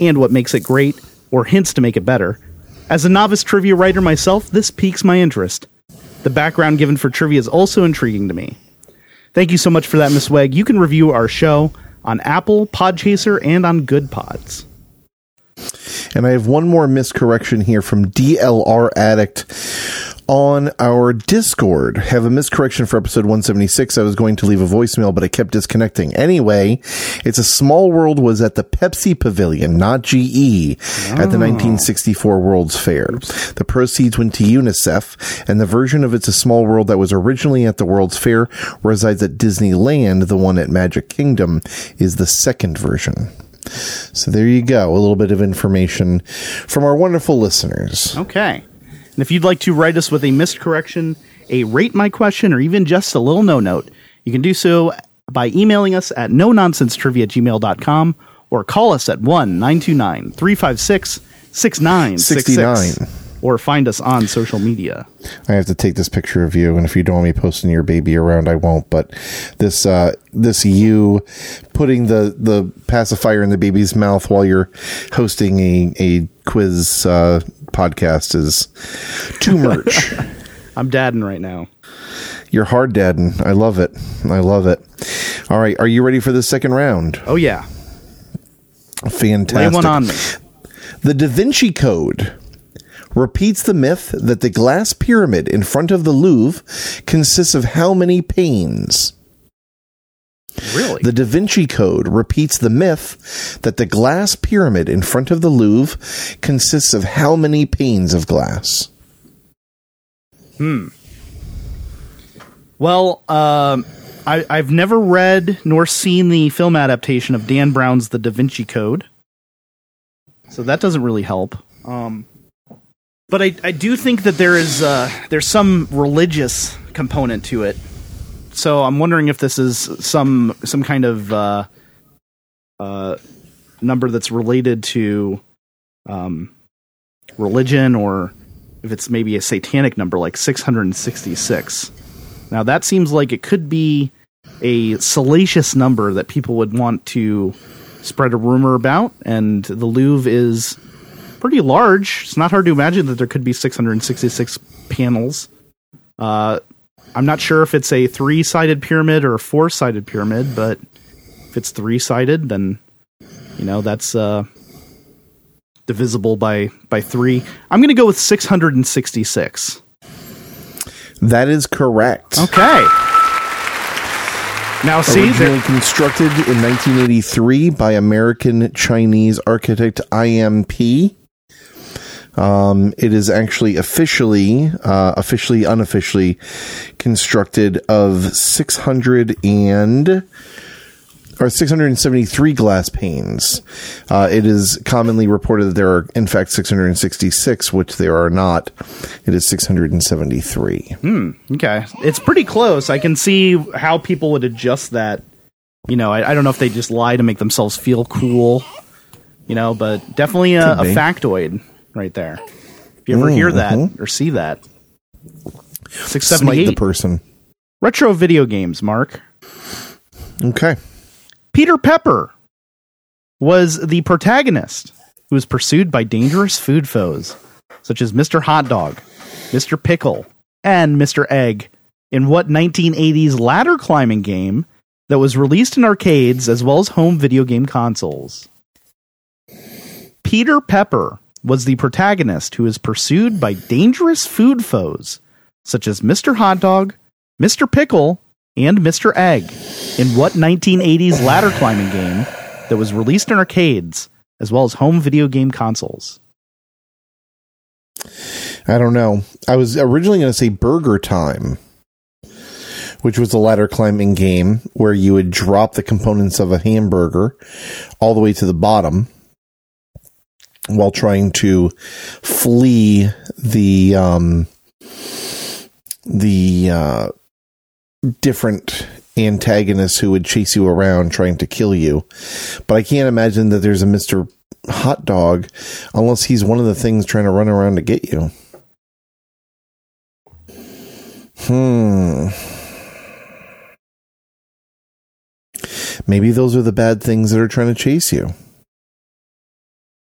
and what makes it great, or hints to make it better. As a novice trivia writer myself, this piques my interest. The background given for trivia is also intriguing to me. Thank you so much for that, Miss Weg. You can review our show on Apple, Podchaser, and on Good Pods. And I have one more miscorrection here from D L R Addict on our Discord. Have a miscorrection for episode one seventy-six. I was going to leave a voicemail, but I kept disconnecting. Anyway, It's a Small World was at the Pepsi Pavilion, not G E, oh. at the nineteen sixty-four World's Fair. Oops. The proceeds went to UNICEF, and the version of It's a Small World that was originally at the World's Fair resides at Disneyland. The one at Magic Kingdom is the second version. So there you go. A little bit of information from our wonderful listeners. Okay. And if you'd like to write us with a missed correction, a rate my question, or even just a little no note, you can do so by emailing us at no nonsense trivia at gmail dot com or call us at one nine two nine, three five six, six nine six six or find us on social media. I have to take this picture of you, and if you don't want me posting your baby around, I won't. But this uh, this you putting the, the pacifier in the baby's mouth while you're hosting a, a quiz uh, podcast is too much. I'm dadding right now. You're hard dadding. I love it. I love it. All right. Are you ready for the second round? Oh, yeah. Fantastic. Lay one on me. The Da Vinci Code repeats the myth that the glass pyramid in front of the Louvre consists of how many panes? Really? The Da Vinci Code repeats the myth that the glass pyramid in front of the Louvre consists of how many panes of glass? Hmm. Well, um, I, I've never read nor seen the film adaptation of Dan Brown's The Da Vinci Code, so that doesn't really help. Um, but I, I do think that there is uh, there's some religious component to it. So I'm wondering if this is some some kind of uh, uh, number that's related to um, religion, or if it's maybe a satanic number like six hundred sixty-six. Now that seems like it could be a salacious number that people would want to spread a rumor about, and the Louvre is pretty large. It's not hard to imagine that there could be six hundred sixty-six panels. Uh, I'm not sure if it's a three-sided pyramid or a four-sided pyramid, but if it's three-sided, then, you know, that's uh, divisible by, by three. I'm going to go with six hundred sixty-six. That is correct. Okay. Now, see, originally constructed in nineteen eighty-three by American Chinese architect I M P. Um, it is actually officially, uh, officially, unofficially constructed of six hundred and or six hundred seventy-three glass panes. Uh, it is commonly reported that there are, in fact, six hundred sixty-six, which there are not. It is six hundred seventy-three. Hmm. Okay. It's pretty close. I can see how people would adjust that. You know, I, I don't know if they just lie to make themselves feel cool, you know, but definitely a, a factoid right there. If you ever mm, hear that mm-hmm. or see that. six seventy-eight. Smite the person. Retro video games, Mark. Okay. Peter Pepper was the protagonist who was pursued by dangerous food foes, such as Mister Hot Dog, Mister Pickle, and Mister Egg, in what nineteen eighties ladder climbing game that was released in arcades as well as home video game consoles? Peter Pepper was the protagonist who was pursued by dangerous food foes, such as Mister Hot Dog, Mister Pickle, and Mister Egg, in what nineteen eighties ladder climbing game that was released in arcades as well as home video game consoles? I don't know. I was originally going to say Burger Time, which was a ladder climbing game where you would drop the components of a hamburger all the way to the bottom while trying to flee the um, the uh, different antagonists who would chase you around trying to kill you. But I can't imagine that there's a Mister Hot Dog unless he's one of the things trying to run around to get you. Hmm. Maybe those are the bad things that are trying to chase you.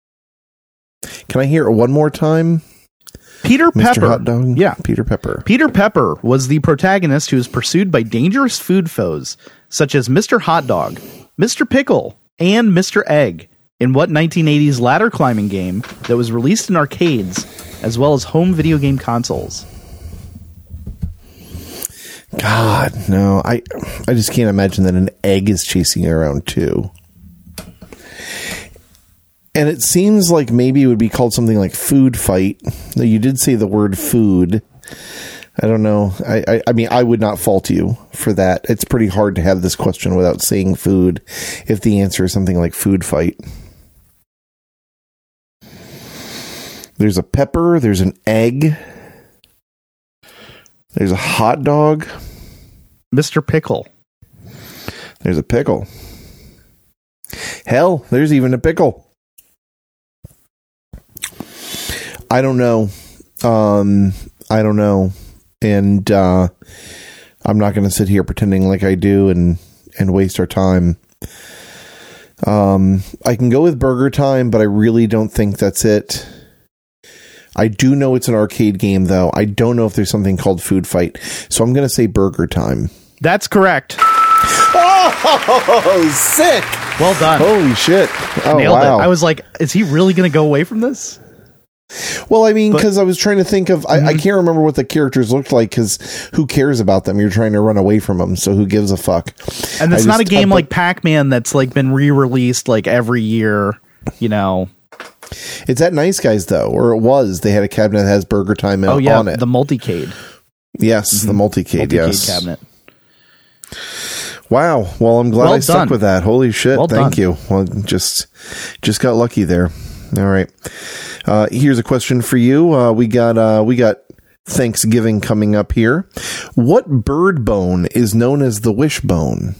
Can I hear it one more time? Peter Mister Pepper. Hot Dog? Yeah. Peter Pepper. Peter Pepper was the protagonist who was pursued by dangerous food foes, such as Mister Hot Dog, Mister Pickle, and Mister Egg, in what nineteen eighties ladder climbing game that was released in arcades, as well as home video game consoles? God, no. I I just can't imagine that an egg is chasing you around, too. And it seems like maybe it would be called something like Food Fight. Now, you did say the word food. I don't know. I, I, I mean, I would not fault you for that. It's pretty hard to have this question without saying food if the answer is something like Food Fight. There's a pepper. There's an egg. There's a hot dog. Mister Pickle. There's a pickle. Hell, there's even a pickle. I don't know. Um, I don't know. And uh, I'm not going to sit here pretending like I do and, and waste our time. Um, I can go with Burger Time, but I really don't think that's it. I do know it's an arcade game, though. I don't know if there's something called Food Fight. So I'm going to say Burger Time. That's correct. Oh, sick. Well done. Holy shit. Oh, Nailed wow. it. I was like, is he really going to go away from this? Well, I mean, because I was trying to think of, I, mm-hmm. I can't remember what the characters looked like, because who cares about them? You're trying to run away from them, so who gives a fuck? And it's I not just, a game uh, like Pac-Man that's like been re-released like every year, you know. It's at Nice Guys, though, or it was. They had a cabinet that has Burger Time in, oh, yeah, on it. the multicade. Yes, mm-hmm. the multicade, multicade yes. cabinet. Wow. Well, I'm glad well I stuck done. with that. Holy shit. Well Thank done. you. Well, just, just got lucky there. All right. Uh, here's a question for you. Uh, we got, uh, we got Thanksgiving coming up here. What bird bone is known as the wishbone?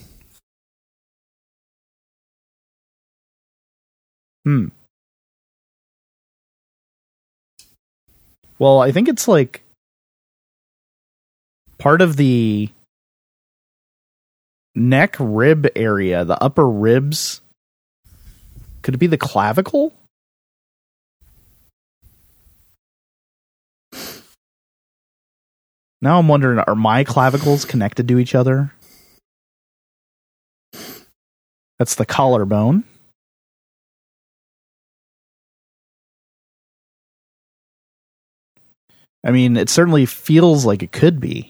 Hmm. Well, I think it's like part of the neck rib area, the upper ribs. Could it be the clavicle? Now I'm wondering, are my clavicles connected to each other? That's the collarbone. I mean, it certainly feels like it could be.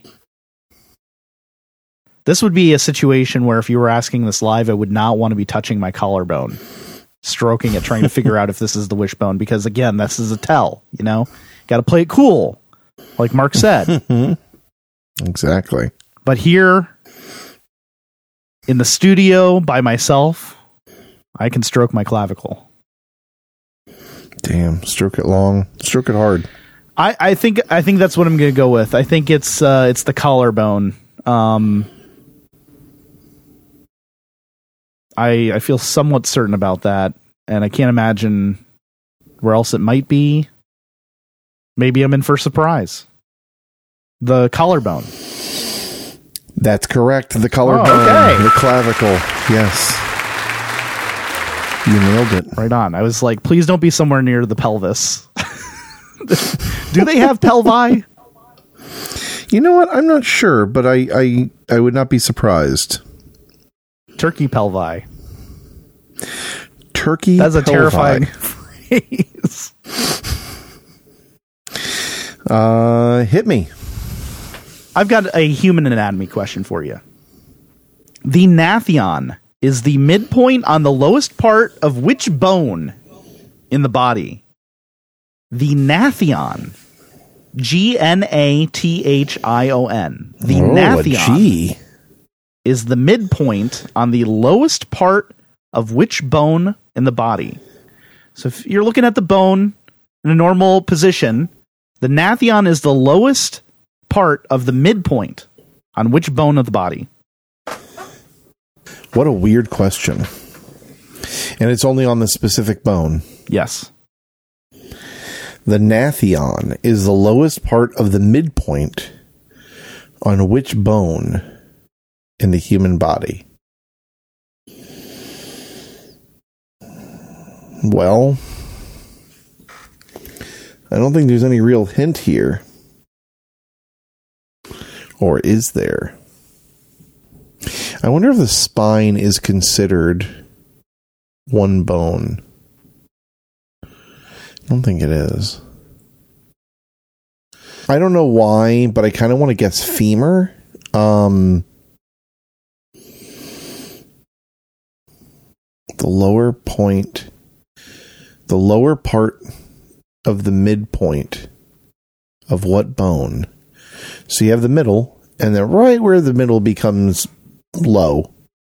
This would be a situation where if you were asking this live, I would not want to be touching my collarbone, stroking it, trying to figure out if this is the wishbone, because again, this is a tell, you know? Got to play it cool, like Mark said. Exactly. But here, in the studio, by myself, I can stroke my clavicle. Damn, stroke it long, stroke it hard. I, I think I think that's what I'm going to go with. I think it's uh, it's the collarbone. Um, I I feel somewhat certain about that, and I can't imagine where else it might be. Maybe I'm in for a surprise. The collarbone. That's correct. The collarbone. Oh, okay. The clavicle. Yes. You nailed it. Right on. I was like, please don't be somewhere near the pelvis. Do they have pelvi? You know what? I'm not sure, but I, I, I would not be surprised. Turkey pelvi. Turkey That's a pelvi. terrifying phrase. Uh, hit me. I've got a human anatomy question for you. The gnathion is the midpoint on the lowest part of which bone in the body? The gnathion. G N A T H I O N. The oh, gnathion G. is the midpoint on the lowest part of which bone in the body? So if you're looking at the bone in a normal position, the gnathion is the lowest part of the midpoint on which bone of the body? What a weird question. And it's only on the specific bone. Yes. The gnathion is the lowest part of the midpoint on which bone in the human body? Well, I don't think there's any real hint here. Or is there? I wonder if the spine is considered one bone. I don't think it is. I don't know why, but I kind of want to guess femur. Um, the lower point, the lower part of the midpoint of what bone? So you have the middle, and then right where the middle becomes low.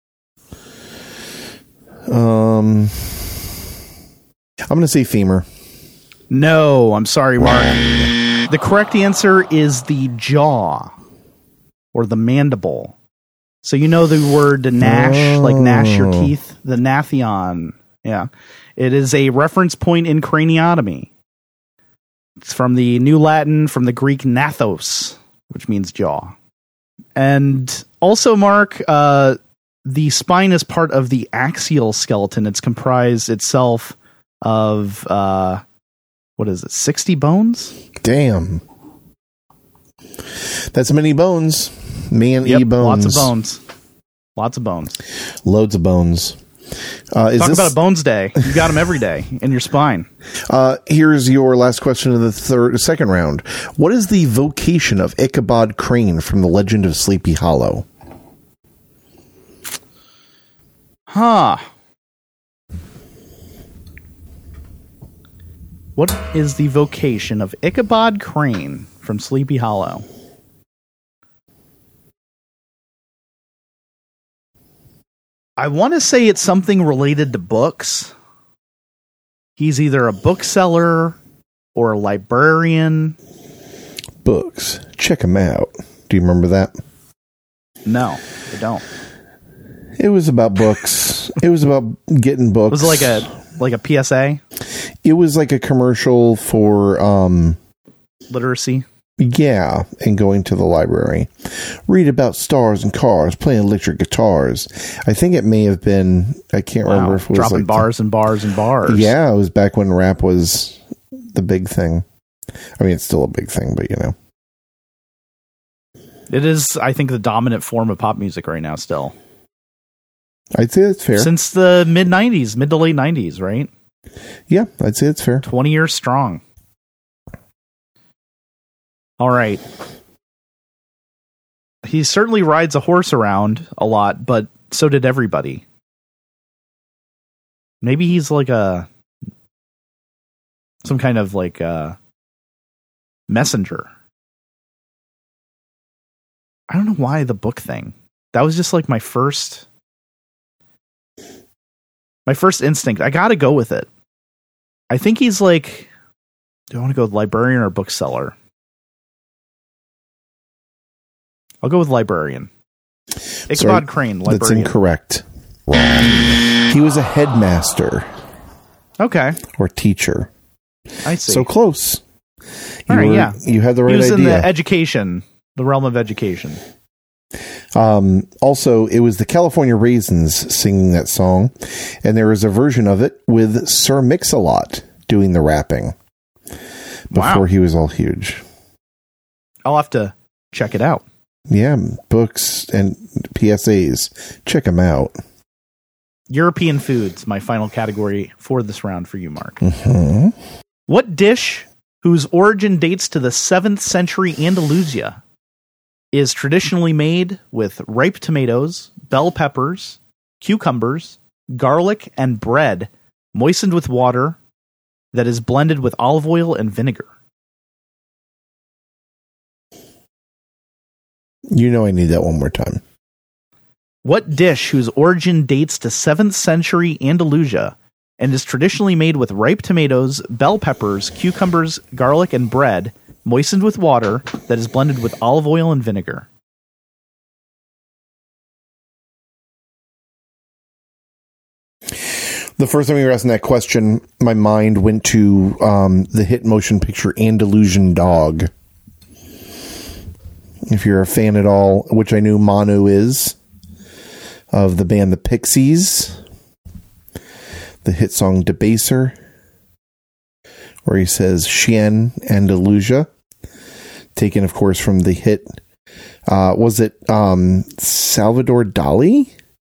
Um, I'm going to say femur. No, I'm sorry, Mark. The correct answer is the jaw or the mandible. So you know the word to gnash, oh. like gnash your teeth, the gnathion. Yeah. It is a reference point in craniotomy. It's from the New Latin, from the Greek gnathos, which means jaw. And also, Mark, uh, the spine is part of the axial skeleton. It's comprised itself of, uh, what is it, sixty bones? Damn. That's many bones. Man, yep, e bones. Lots of bones. Lots of bones. Loads of bones. Uh, is Talk this, about a bones day. You got them every day in your spine. Uh, here's your last question of the third, second round. What is the vocation of Ichabod Crane from the Legend of Sleepy Hollow? Huh. What is the vocation of Ichabod Crane from Sleepy Hollow? I want to say it's something related to books. He's either a bookseller or a librarian. Books. Check him out. Do you remember that? No, I don't. It was about books. It was about getting books. Was it like a like a P S A? It was like a commercial for um literacy. Yeah, and going to the library. Read about stars and cars, playing electric guitars. I think it may have been, I can't wow. remember if it was dropping like bars the, and bars and bars. Yeah, it was back when rap was the big thing. I mean, it's still a big thing, but you know. It is, I think, the dominant form of pop music right now still. I'd say it's fair. Since the mid nineties, mid to late nineties, right? Yeah, I'd say it's fair. twenty years strong. All right. He certainly rides a horse around a lot, but so did everybody. Maybe he's like a some kind of like a messenger. I don't know why the book thing. That was just like my first my first instinct. I got to go with it. I think he's like, do I want to go with librarian or bookseller? I'll go with librarian. Ichabod Sorry, Crane, librarian. That's incorrect. Wrong. He was a headmaster. Okay. Or teacher. I see. So close. You All right, were, yeah. You had the right idea. He was idea. in the education, the realm of education. Um, also, it was the California Raisins singing that song, and there was a version of it with Sir Mix-a-Lot doing the rapping before wow. he was all huge. I'll have to check it out. Yeah, books and P S As. Check them out. European foods, my final category for this round for you, Mark. Mm-hmm. What dish, whose origin dates to the seventh century Andalusia, is traditionally made with ripe tomatoes, bell peppers, cucumbers, garlic, and bread moistened with water that is blended with olive oil and vinegar? You know I need that one more time. What dish whose origin dates to seventh century Andalusia and is traditionally made with ripe tomatoes, bell peppers, cucumbers, garlic, and bread moistened with water that is blended with olive oil and vinegar? The first time you were asking that question, my mind went to um, the hit motion picture Andalusian Dog. If you're a fan at all, which I knew Manu is, of the band The Pixies, the hit song Debaser, where he says Chien Andalusia, taken, of course, from the hit. Uh, was it um, Salvador Dali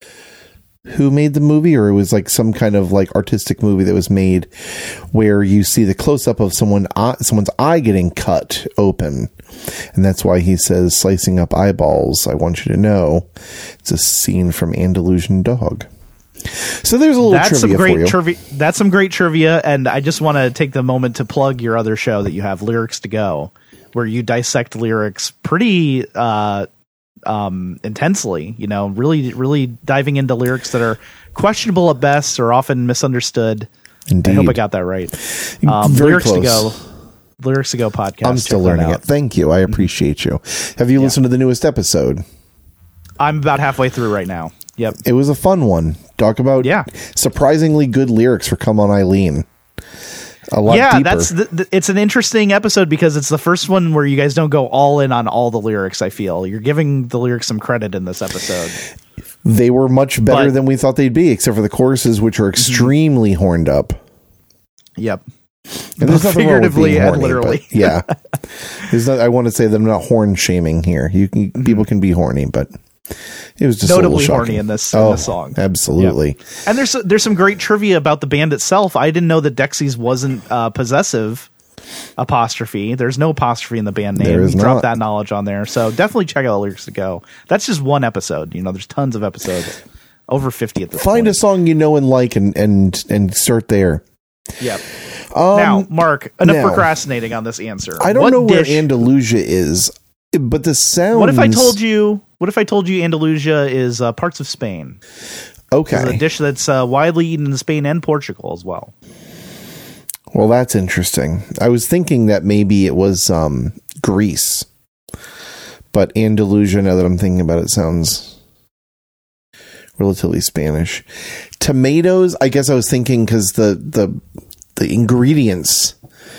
who made the movie, or it was like some kind of like artistic movie that was made where you see the close up of someone eye, someone's eye getting cut open, and that's why he says slicing up eyeballs. I want you to know it's a scene from Andalusian Dog. So there's a little that's trivia some great for you. trivia. That's some great trivia, and I just want to take the moment to plug your other show that you have, Lyrics to Go, where you dissect lyrics pretty uh, um, intensely. You know, really, really diving into lyrics that are questionable at best or often misunderstood. Indeed. I hope I got that right. Um, Very lyrics close. to Go. Lyrics to Go podcast. I'm still Check that learning out. it. Thank you. I appreciate you. Have you Yeah. listened to the newest episode? I'm about halfway through right now. Yep. It was a fun one. Talk about Yeah. surprisingly good lyrics for Come On Eileen. A lot yeah, deeper. that's the, the, it's an interesting episode because it's the first one where you guys don't go all in on all the lyrics. I feel you're giving the lyrics some credit in this episode. They were much better But- than we thought they'd be, except for the choruses, which are extremely horned up. Yep. And there's nothing wrong with Figuratively being and horny, literally. but yeah. There's not, I want to say that I'm not horn shaming here. You can people can be horny, but it was just a Notably little horny shocking. in this, in oh, this song. Absolutely. And there's there's some great trivia about the band itself. I didn't know that Dexys wasn't uh, possessive apostrophe. There's no apostrophe in the band name. There is We dropped not. that knowledge on there. So definitely check out Lyrics to Go. That's just one episode. You know, there's tons of episodes. Over fifty at this Find point. a song you know and like, and and and start there. Yep. Um, Now, Mark, enough now- procrastinating on this answer. I don't What know where dish- Andalusia is, but the sound. What if I told you? What if I told you Andalusia is uh, parts of Spain? It's a Okay, dish that's uh, widely eaten in Spain and Portugal as well. well, that's interesting. I was thinking that maybe it was um, Greece, but Andalusia, now that I'm thinking about it, sounds relatively Spanish. Tomatoes, I guess I was thinking because the the the ingredients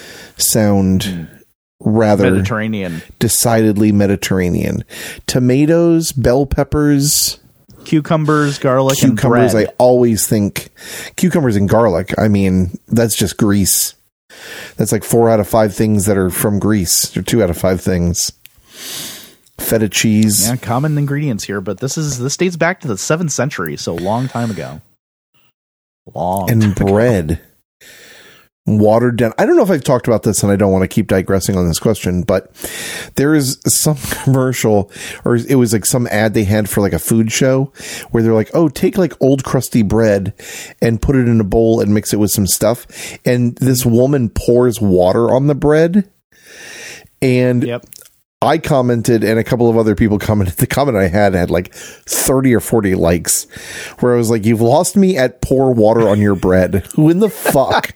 sound rather Mediterranean. decidedly Mediterranean. Tomatoes, bell peppers, Cucumbers, garlic, cucumbers. and I bread. always think cucumbers and garlic. I mean, that's just Greece. That's like four out of five things that are from Greece, or two out of five things. Feta cheese. Yeah, common ingredients here, but this is this dates back to the seventh century, so a long time ago. Long And bread. Watered down. I don't know if I've talked about this, and I don't want to keep digressing on this question, but there is some commercial, or it was like some ad they had for like a food show where they're like, oh, take like old crusty bread and put it in a bowl and mix it with some stuff. And this woman pours water on the bread. And Yep. I commented, and a couple of other people commented. The comment I had had like thirty or forty likes, where I was like, "You've lost me at pour water on your bread. Who in the fuck?"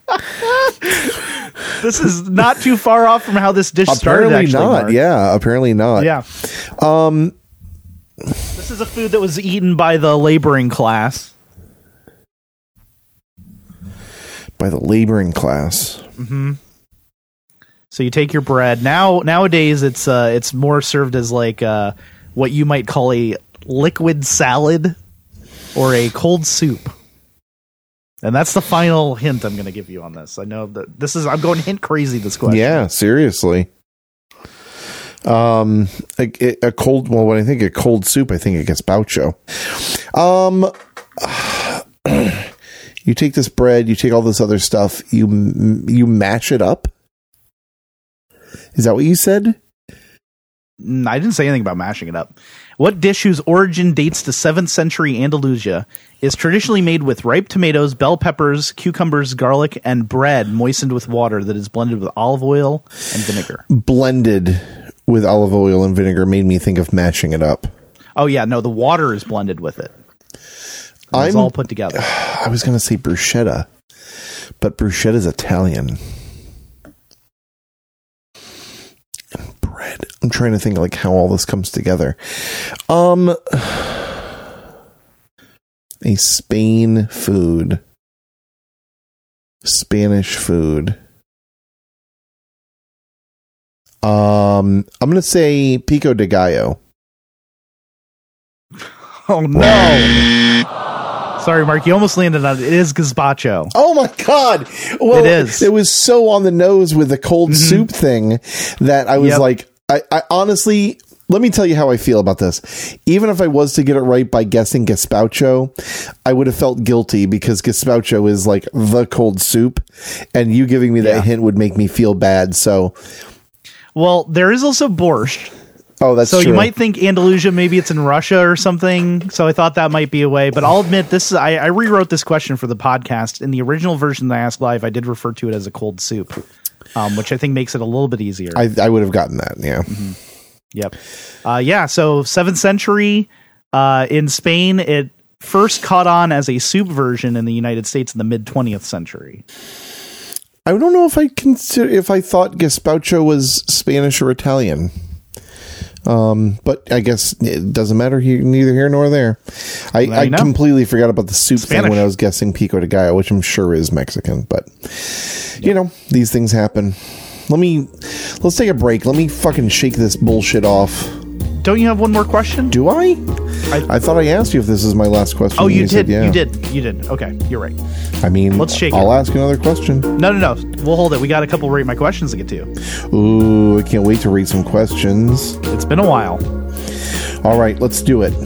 This is not too far off from how this dish started. Apparently Actually, not. Mark. Yeah, apparently not. yeah. Um, this is a food that was eaten by the laboring class. By the laboring class. So you take your bread. Now nowadays it's uh it's more served as like uh what you might call a liquid salad or a cold soup. And that's the final hint I'm going to give you on this. I know that this is I'm going hint crazy this question. Yeah, seriously. Um, a, a cold. Well, when I think of cold soup, I think it gets gazpacho. Um, you take this bread, you take all this other stuff, you you mash it up. Is that what you said? Mm, I didn't say anything about mashing it up. What dish whose origin dates to seventh century Andalusia is traditionally made with ripe tomatoes, bell peppers, cucumbers, garlic, and bread moistened with water that is blended with olive oil and vinegar? Blended with olive oil and vinegar made me think of mashing it up. Oh, yeah. No, the water is blended with it. It's I'm- all put together. I was going to say bruschetta, but bruschetta is Italian. And bread. I'm trying to think like how all this comes together. Um, a Spain food, Spanish food. Um, I'm going to say pico de gallo. Oh, no. Sorry, Mark. You almost landed on it. It is gazpacho. Oh my God. Well, it is. It was so on the nose with the cold mm-hmm. soup thing that I was yep. like, I, I honestly, let me tell you how I feel about this. Even if I was to get it right by guessing gazpacho, I would have felt guilty because gazpacho is like the cold soup, and you giving me that yeah. hint would make me feel bad. So, well, there is also borscht. Oh, that's so true. You might think Andalusia, maybe it's in Russia or something. So I thought that might be a way, but I'll admit this. I, I rewrote this question for the podcast. In the original version that I asked live, I did refer to it as a cold soup, um, which I think makes it a little bit easier. I, I would have gotten that. Yeah. Mm-hmm. Yep. Uh, yeah. So seventh century uh, in Spain, it first caught on as a soup version in the United States in the mid twentieth century. I don't know if I consider if I thought gazpacho was Spanish or Italian. Um, but I guess it doesn't matter here, neither here nor there. I, I completely forgot about the soup Spanish. thing when I was guessing pico de gallo, which I'm sure is Mexican, but yep. you know, these things happen. Let me, let's take a break. Let me fucking shake this bullshit off. Don't you have one more question? Do I? I, I thought I asked you if this is my last question. Oh, you, you did. Said, yeah. You did. You did. Okay. You're right. I mean, let's shake I'll it. ask another question. No, no, no. We'll hold it. We got a couple rate my questions to get to. Ooh, I can't wait to read some questions. It's been a while. All right, let's do it.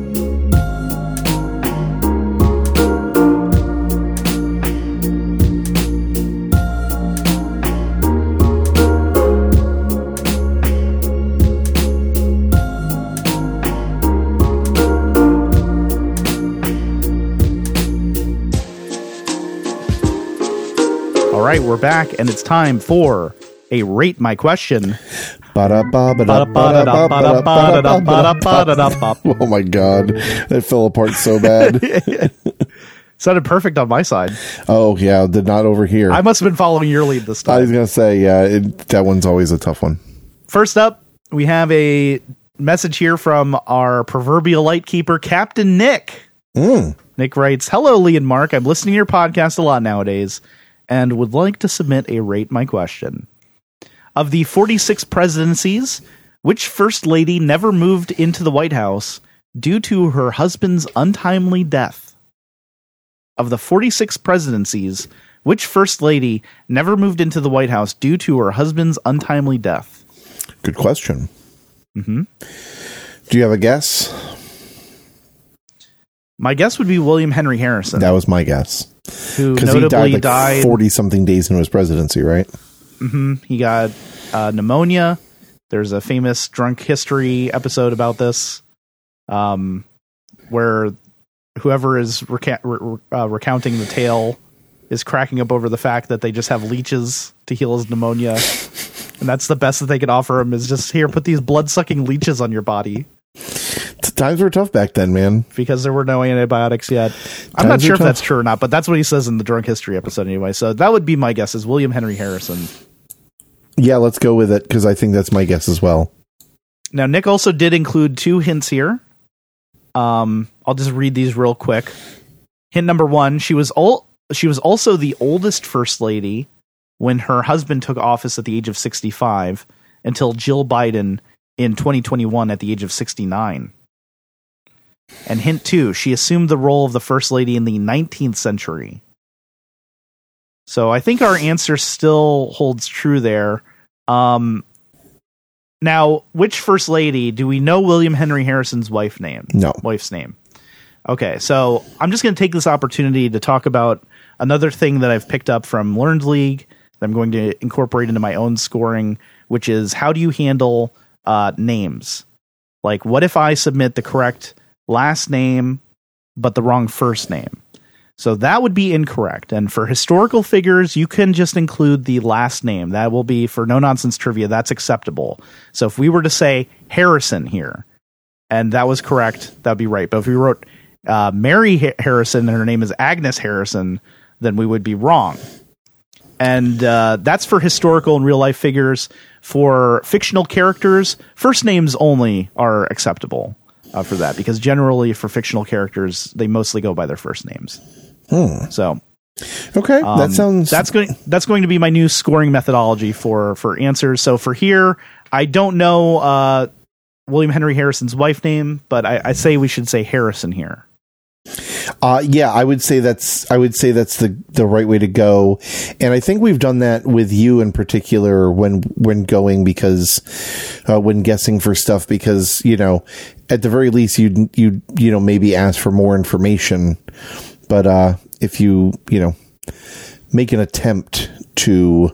All right, we're back, and it's time for a Rate My Question. Oh my God, that fell apart so bad. Sounded perfect on my side. Oh, yeah, did not over here. I must have been following your lead this time. I was going to say, yeah, it, that one's always a tough one. First up, we have a message here from our proverbial lightkeeper, Captain Nick. Mm. Nick writes, "Hello, Lee and Mark. I'm listening to your podcast a lot nowadays and would like to submit a Rate My Question. Of the forty-six presidencies, which first lady never moved into the White House due to her husband's untimely death? Of the forty-six presidencies, which first lady never moved into the White House due to her husband's untimely death?" Good question. Mm-hmm. Do you have a guess? My guess would be William Henry Harrison. That was my guess. Who notably he died, like, died forty-something days into his presidency, right? Mm-hmm. He got uh, pneumonia. There's a famous Drunk History episode about this, um, where whoever is reca- re- uh, recounting the tale is cracking up over the fact that they just have leeches to heal his pneumonia. And that's the best that they could offer him, is just, here, put these blood-sucking leeches on your body. Times were tough back then, man. Because there were no antibiotics yet. I'm Times not sure if tough. that's true or not, but that's what he says in the Drunk History episode anyway. So that would be my guess, is William Henry Harrison. Yeah, let's go with it, because I think that's my guess as well. Now, Nick also did include two hints here. Um, I'll just read these real quick. Hint number one, she was ol- she was also the oldest first lady when her husband took office at the age of sixty-five until Jill Biden in twenty twenty-one at the age of sixty-nine. And hint two, she assumed the role of the first lady in the nineteenth century. So I think our answer still holds true there. Um, now, which first lady, do we know William Henry Harrison's wife name? No. Wife's name. Okay, so I'm just going to take this opportunity to talk about another thing that I've picked up from Learned League that I'm going to incorporate into my own scoring, which is, how do you handle uh, names? Like, what if I submit the correct last name, but the wrong first name? So that would be incorrect. And for historical figures, you can just include the last name. That will be, for no nonsense trivia, that's acceptable. So if we were to say Harrison here, and that was correct, that would be right. But if we wrote uh, Mary ha- Harrison and her name is Agnes Harrison, then we would be wrong. And uh, that's for historical and real life figures. For fictional characters, first names only are acceptable. Uh, for that, because generally for fictional characters, they mostly go by their first names. Hmm. So, okay, um, that sounds that's going that's going to be my new scoring methodology for for answers. So for here, I don't know uh, William Henry Harrison's wife name, but I, I say we should say Harrison here. Uh, yeah, I would say that's I would say that's the, the right way to go, and I think we've done that with you in particular when when going because uh, when guessing for stuff because you know at the very least you you you know maybe ask for more information, but uh, if you you know make an attempt to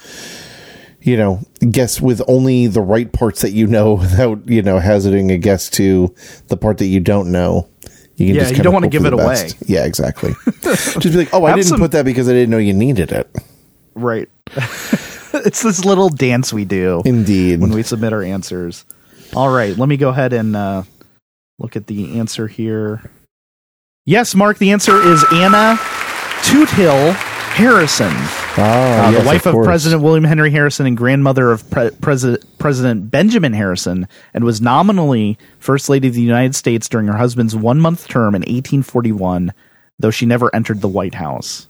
you know guess with only the right parts that you know without you know hazarding a guess to the part that you don't know. You can yeah, just you don't want to give it away. Best. Yeah, exactly. Just be like, oh, I Have didn't some- put that because I didn't know you needed it. Right. It's this little dance we do. Indeed. When we submit our answers. All right, let me go ahead and uh, look at the answer here. Yes, Mark, the answer is Anna Toothill Harrison. Ah, uh, yes, the wife of, of President William Henry Harrison and grandmother of Pre- President President Benjamin Harrison, and was nominally First Lady of the United States during her husband's one-month term in eighteen forty-one, though she never entered the White House.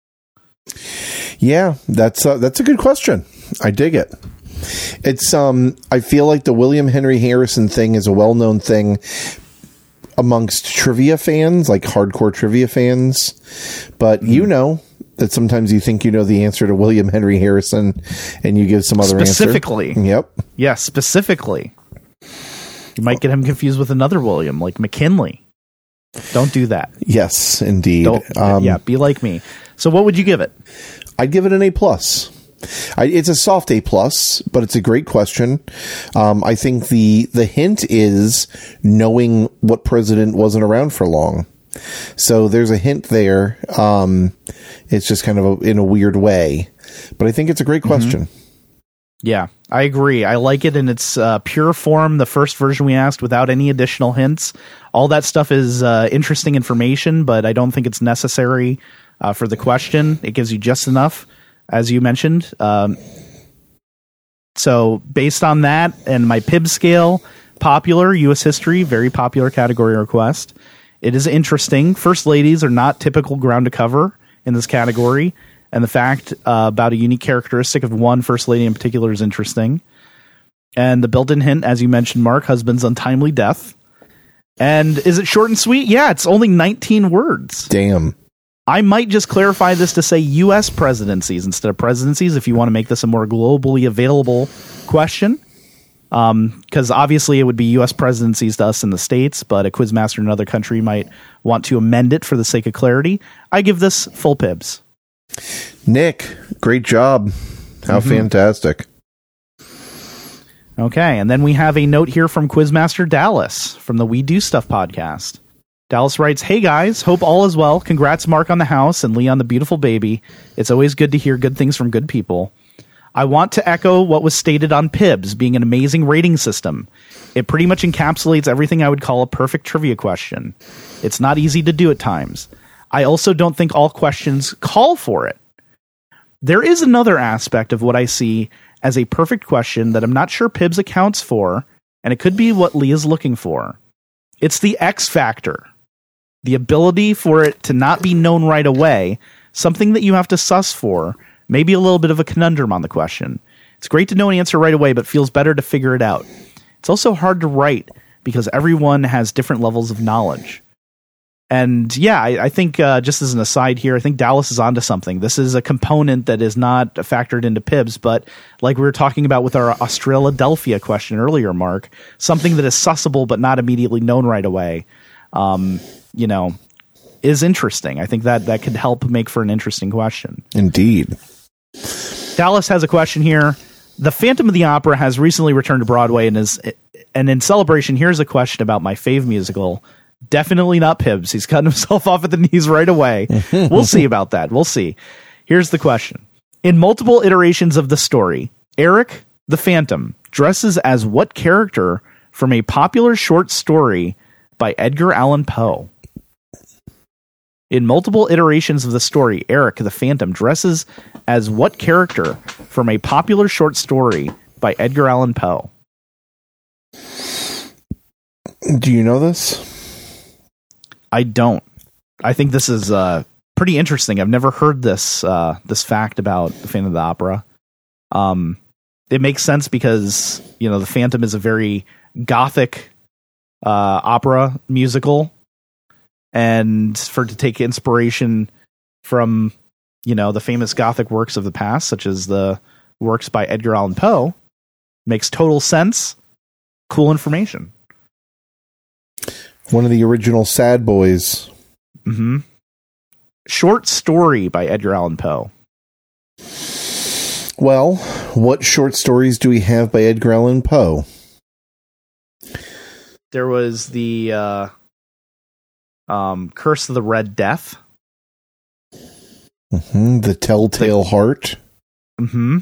Yeah, that's uh, that's a good question. I dig it. It's um, I feel like the William Henry Harrison thing is a well-known thing amongst trivia fans, like hardcore trivia fans, but mm. you know. That sometimes you think you know the answer to William Henry Harrison and you give some other specifically. answer. Specifically. Yep. Yeah, specifically. You might get him confused with another William, like McKinley. Don't do that. Yes, indeed. Um, yeah, be like me. So what would you give it? I'd give it an A plus. I, it's a soft A plus, but it's a great question. Um, I think the the hint is knowing what president wasn't around for long. So there's a hint there. Um, it's just kind of a, in a weird way, but I think it's a great question. Mm-hmm. Yeah, I agree. I like it in its uh, pure form. The first version we asked without any additional hints. All that stuff is uh, interesting information, but I don't think it's necessary uh, for the question. It gives you just enough, as you mentioned. Um, so based on that and my P I B scale, popular, U S history, very popular category request. It is interesting. First ladies are not typical ground to cover in this category, and the fact uh, about a unique characteristic of one first lady in particular is interesting. And the built-in hint, as you mentioned, Mark, husband's untimely death. And is it short and sweet? Yeah, it's only nineteen words. Damn. I might just clarify this to say U S presidencies instead of presidencies if you want to make this a more globally available question. Because um, obviously it would be U S presidencies to us in the States, but a quizmaster in another country might want to amend it for the sake of clarity. I give this full P I Bs. Nick, great job. How mm-hmm. fantastic. Okay, and then we have a note here from Quizmaster Dallas from the We Do Stuff podcast. Dallas writes, "Hey guys, hope all is well. Congrats Mark on the house and Lee on the beautiful baby. It's always good to hear good things from good people. I want to echo what was stated on P I Bs being an amazing rating system. It pretty much encapsulates everything I would call a perfect trivia question. It's not easy to do at times. I also don't think all questions call for it. There is another aspect of what I see as a perfect question that I'm not sure P I Bs accounts for, and it could be what Lee is looking for. It's the X factor. The ability for it to not be known right away, something that you have to suss for, maybe a little bit of a conundrum on the question. It's great to know an answer right away, but feels better to figure it out. It's also hard to write because everyone has different levels of knowledge." And yeah, I, I think uh, just as an aside here, I think Dallas is onto something. This is a component that is not factored into P I Bs, but like we were talking about with our Australadelphia question earlier, Mark, something that is sussable but not immediately known right away, um, you know, is interesting. I think that that could help make for an interesting question. Indeed. Dallas has a question here. The Phantom of the Opera has recently returned to Broadway and is, and in celebration, here's a question about my fave musical. Definitely not P I Bs. He's cutting himself off at the knees right away. We'll see about that. We'll see. Here's the question. In multiple iterations of the story, Eric the Phantom dresses as what character from a popular short story by Edgar Allan Poe? In multiple iterations of the story, Eric the Phantom dresses as what character from a popular short story by Edgar Allan Poe? Do you know this? I don't. I think this is uh, pretty interesting. I've never heard this uh, this fact about the Phantom of the Opera. Um, it makes sense because, you know, the Phantom is a very gothic uh, opera musical. and for to take inspiration from, you know, the famous Gothic works of the past, such as the works by Edgar Allan Poe, makes total sense. Cool information. One of the original Sad Boys. Mm-hmm. Short story by Edgar Allan Poe. Well, what short stories do we have by Edgar Allan Poe? There was the uh, um, Curse of the Red Death. Mm-hmm. The Telltale the, Heart. Mm-hmm.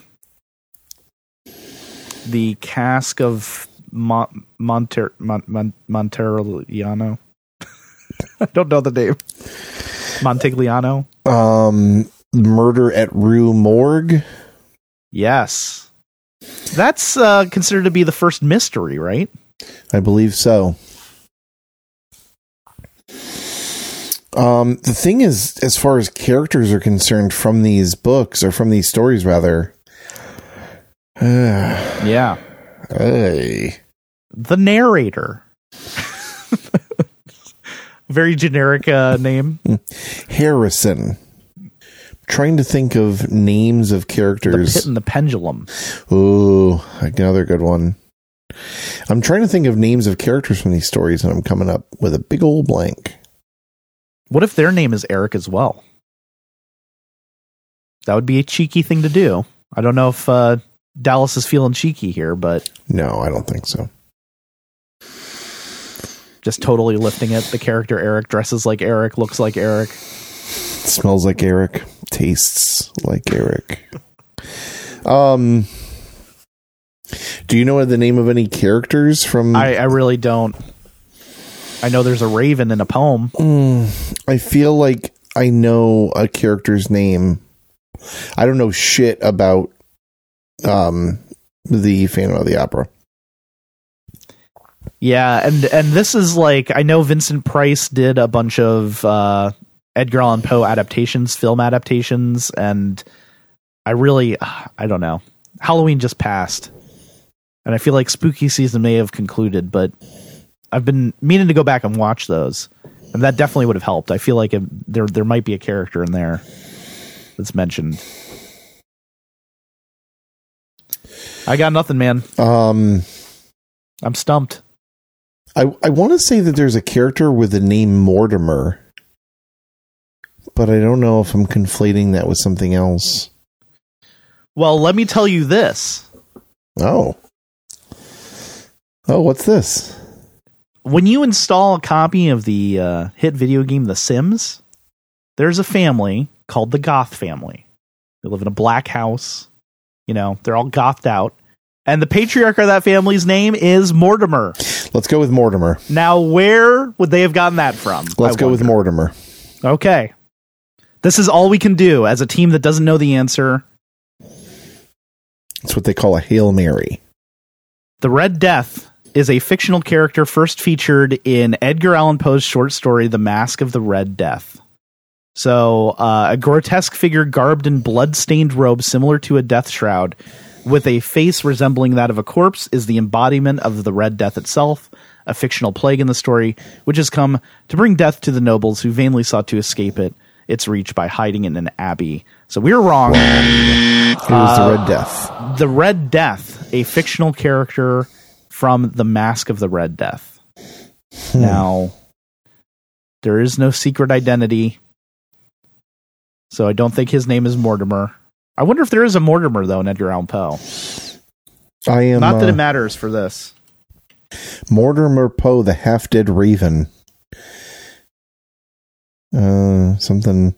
The Cask of Mon- Monter- Mon- Mon- Monteriano. I don't know the name. Montigliano. Um, Murder at Rue Morgue. Yes. That's uh, considered to be the first mystery, right? I believe so. Um, the thing is, as far as characters are concerned from these books, or from these stories, rather. Uh, yeah. Hey. The narrator. Very generic uh, name. Harrison. Trying to think of names of characters. The Pit and the Pendulum. Ooh, another good one. I'm trying to think of names of characters from these stories, and I'm coming up with a big old blank. What if their name is Eric as well? That would be a cheeky thing to do. I don't know if uh, Dallas is feeling cheeky here, but... No, I don't think so. Just totally lifting it. The character Eric dresses like Eric, looks like Eric. Smells like Eric. Tastes like Eric. Um... Do you know the name of any characters from... I, I really don't. I know there's a raven in a poem. Mm, I feel like I know a character's name. I don't know shit about um, the Phantom of the Opera. Yeah, and, and this is like... I know Vincent Price did a bunch of uh, Edgar Allan Poe adaptations, film adaptations, and I really... I don't know. Halloween just passed. And I feel like spooky season may have concluded, but I've been meaning to go back and watch those. And that definitely would have helped. I feel like it, there there might be a character in there that's mentioned. I got nothing, man. Um, I'm stumped. I, I want to say that there's a character with the name Mortimer, but I don't know if I'm conflating that with something else. Well, let me tell you this. Oh. Oh, what's this? When you install a copy of the uh, hit video game The Sims, there's a family called the Goth family. They live in a black house. You know, they're all gothed out. And the patriarch of that family's name is Mortimer. Let's go with Mortimer. Now, where would they have gotten that from? Let's I go wonder. with Mortimer. Okay. This is all we can do as a team that doesn't know the answer. It's what they call a Hail Mary. The Red Death is a fictional character first featured in Edgar Allan Poe's short story, The Mask of the Red Death. So, uh, a grotesque figure garbed in blood-stained robes similar to a death shroud, with a face resembling that of a corpse, is the embodiment of the Red Death itself, a fictional plague in the story, which has come to bring death to the nobles who vainly sought to escape it, its reach by hiding in an abbey. So we were wrong. It was uh, the Red Death. The Red Death, a fictional character from The Mask of the Red Death. Hmm. Now, there is no secret identity, so I don't think his name is Mortimer. I wonder if there is a Mortimer, though, in Edgar Allan Poe. I am Not that uh, it matters for this. Mortimer Poe, the half-dead raven. Uh, something...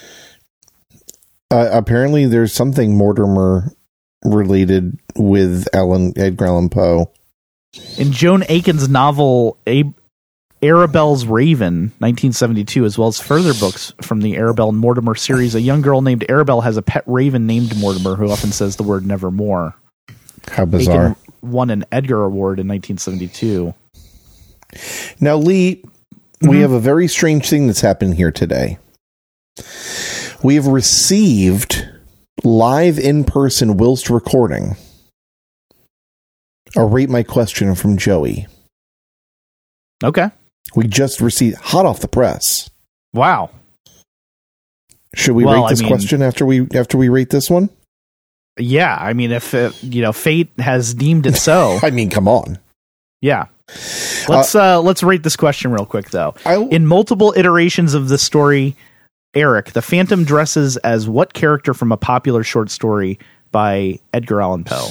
Uh, apparently, there's something Mortimer related with Alan Edgar Allan Poe. In Joan Aiken's novel A- Arabelle's Raven, nineteen seventy-two, as well as further books from the Arabelle and Mortimer series, a young girl named Arabelle has a pet raven named Mortimer who often says the word nevermore. How bizarre. Aiken won an Edgar Award in nineteen seventy-two. Now, Lee, mm-hmm. we have a very strange thing that's happened here today. We have received live in-person whilst recording a Rate My Question from Joey. Okay. We just received hot off the press. Wow. Should we Well, rate this I mean- question after we after we rate this one? Yeah, I mean, if it, you know, fate has deemed it so, I mean, come on. yeah. Let's uh, let's rate this question real quick, though. I, In multiple iterations of the story, Eric, the Phantom dresses as what character from a popular short story by Edgar Allan Poe?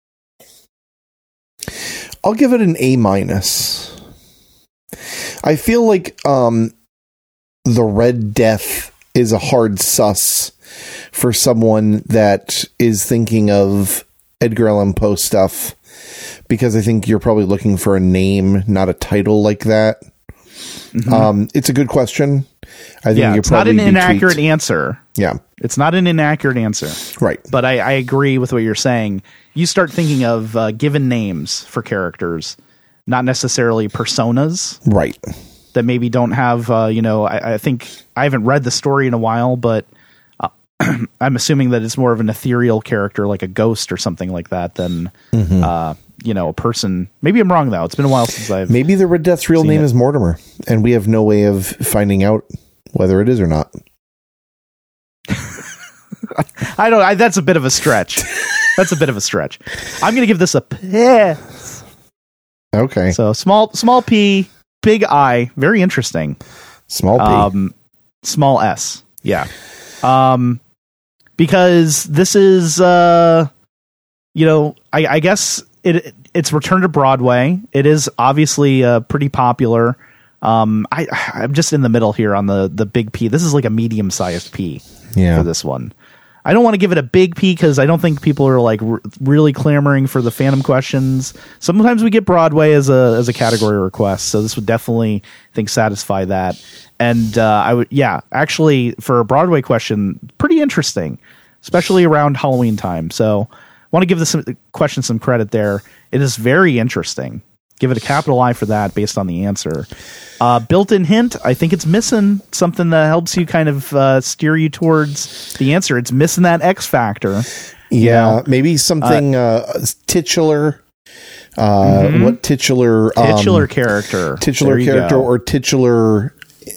I'll give it an A minus. I feel like um, the Red Death is a hard suss for someone that is thinking of Edgar Allan Poe stuff, because I think you're probably looking for a name, not a title like that. Mm-hmm. Um, it's a good question. I think Yeah, you're it's not probably an inaccurate tweaked. answer. Yeah, It's not an inaccurate answer. right. But I, I agree with what you're saying. You start thinking of uh, given names for characters, not necessarily personas Right. that maybe don't have, uh, you know, I, I think I haven't read the story in a while, but uh, I'm assuming that it's more of an ethereal character, like a ghost or something like that, than, Mm-hmm. uh, you know, a person. Maybe I'm wrong, though. It's been a while since I've... Maybe the Red Death's real Seen name it. is Mortimer, and we have no way of finding out whether it is or not. I don't... I, that's a bit of a stretch. That's a bit of a stretch. I'm going to give this a piss. Okay. So small, small P, big I. Very interesting. Small P. Um, small S. Yeah. Um, because this is, uh, you know, I, I guess it it's returned to Broadway. It is obviously uh, pretty popular. Um, I I'm just in the middle here on the the big P. This is like a medium sized P yeah. for this one. I don't want to give it a big P because I don't think people are like r- really clamoring for the Phantom questions. Sometimes we get Broadway as a as a category request, so this would definitely I think satisfy that. And uh, I would, yeah, actually for a Broadway question, pretty interesting, especially around Halloween time. So I want to give this question some credit there. It is very interesting. Give it a capital I for that based on the answer. Uh, built-in hint, I think it's missing something that helps you kind of uh, steer you towards the answer. It's missing that X factor. Yeah, know? maybe something uh, titular. Uh, Mhm. What titular? Um, Titular character. titular There you character go. or titular,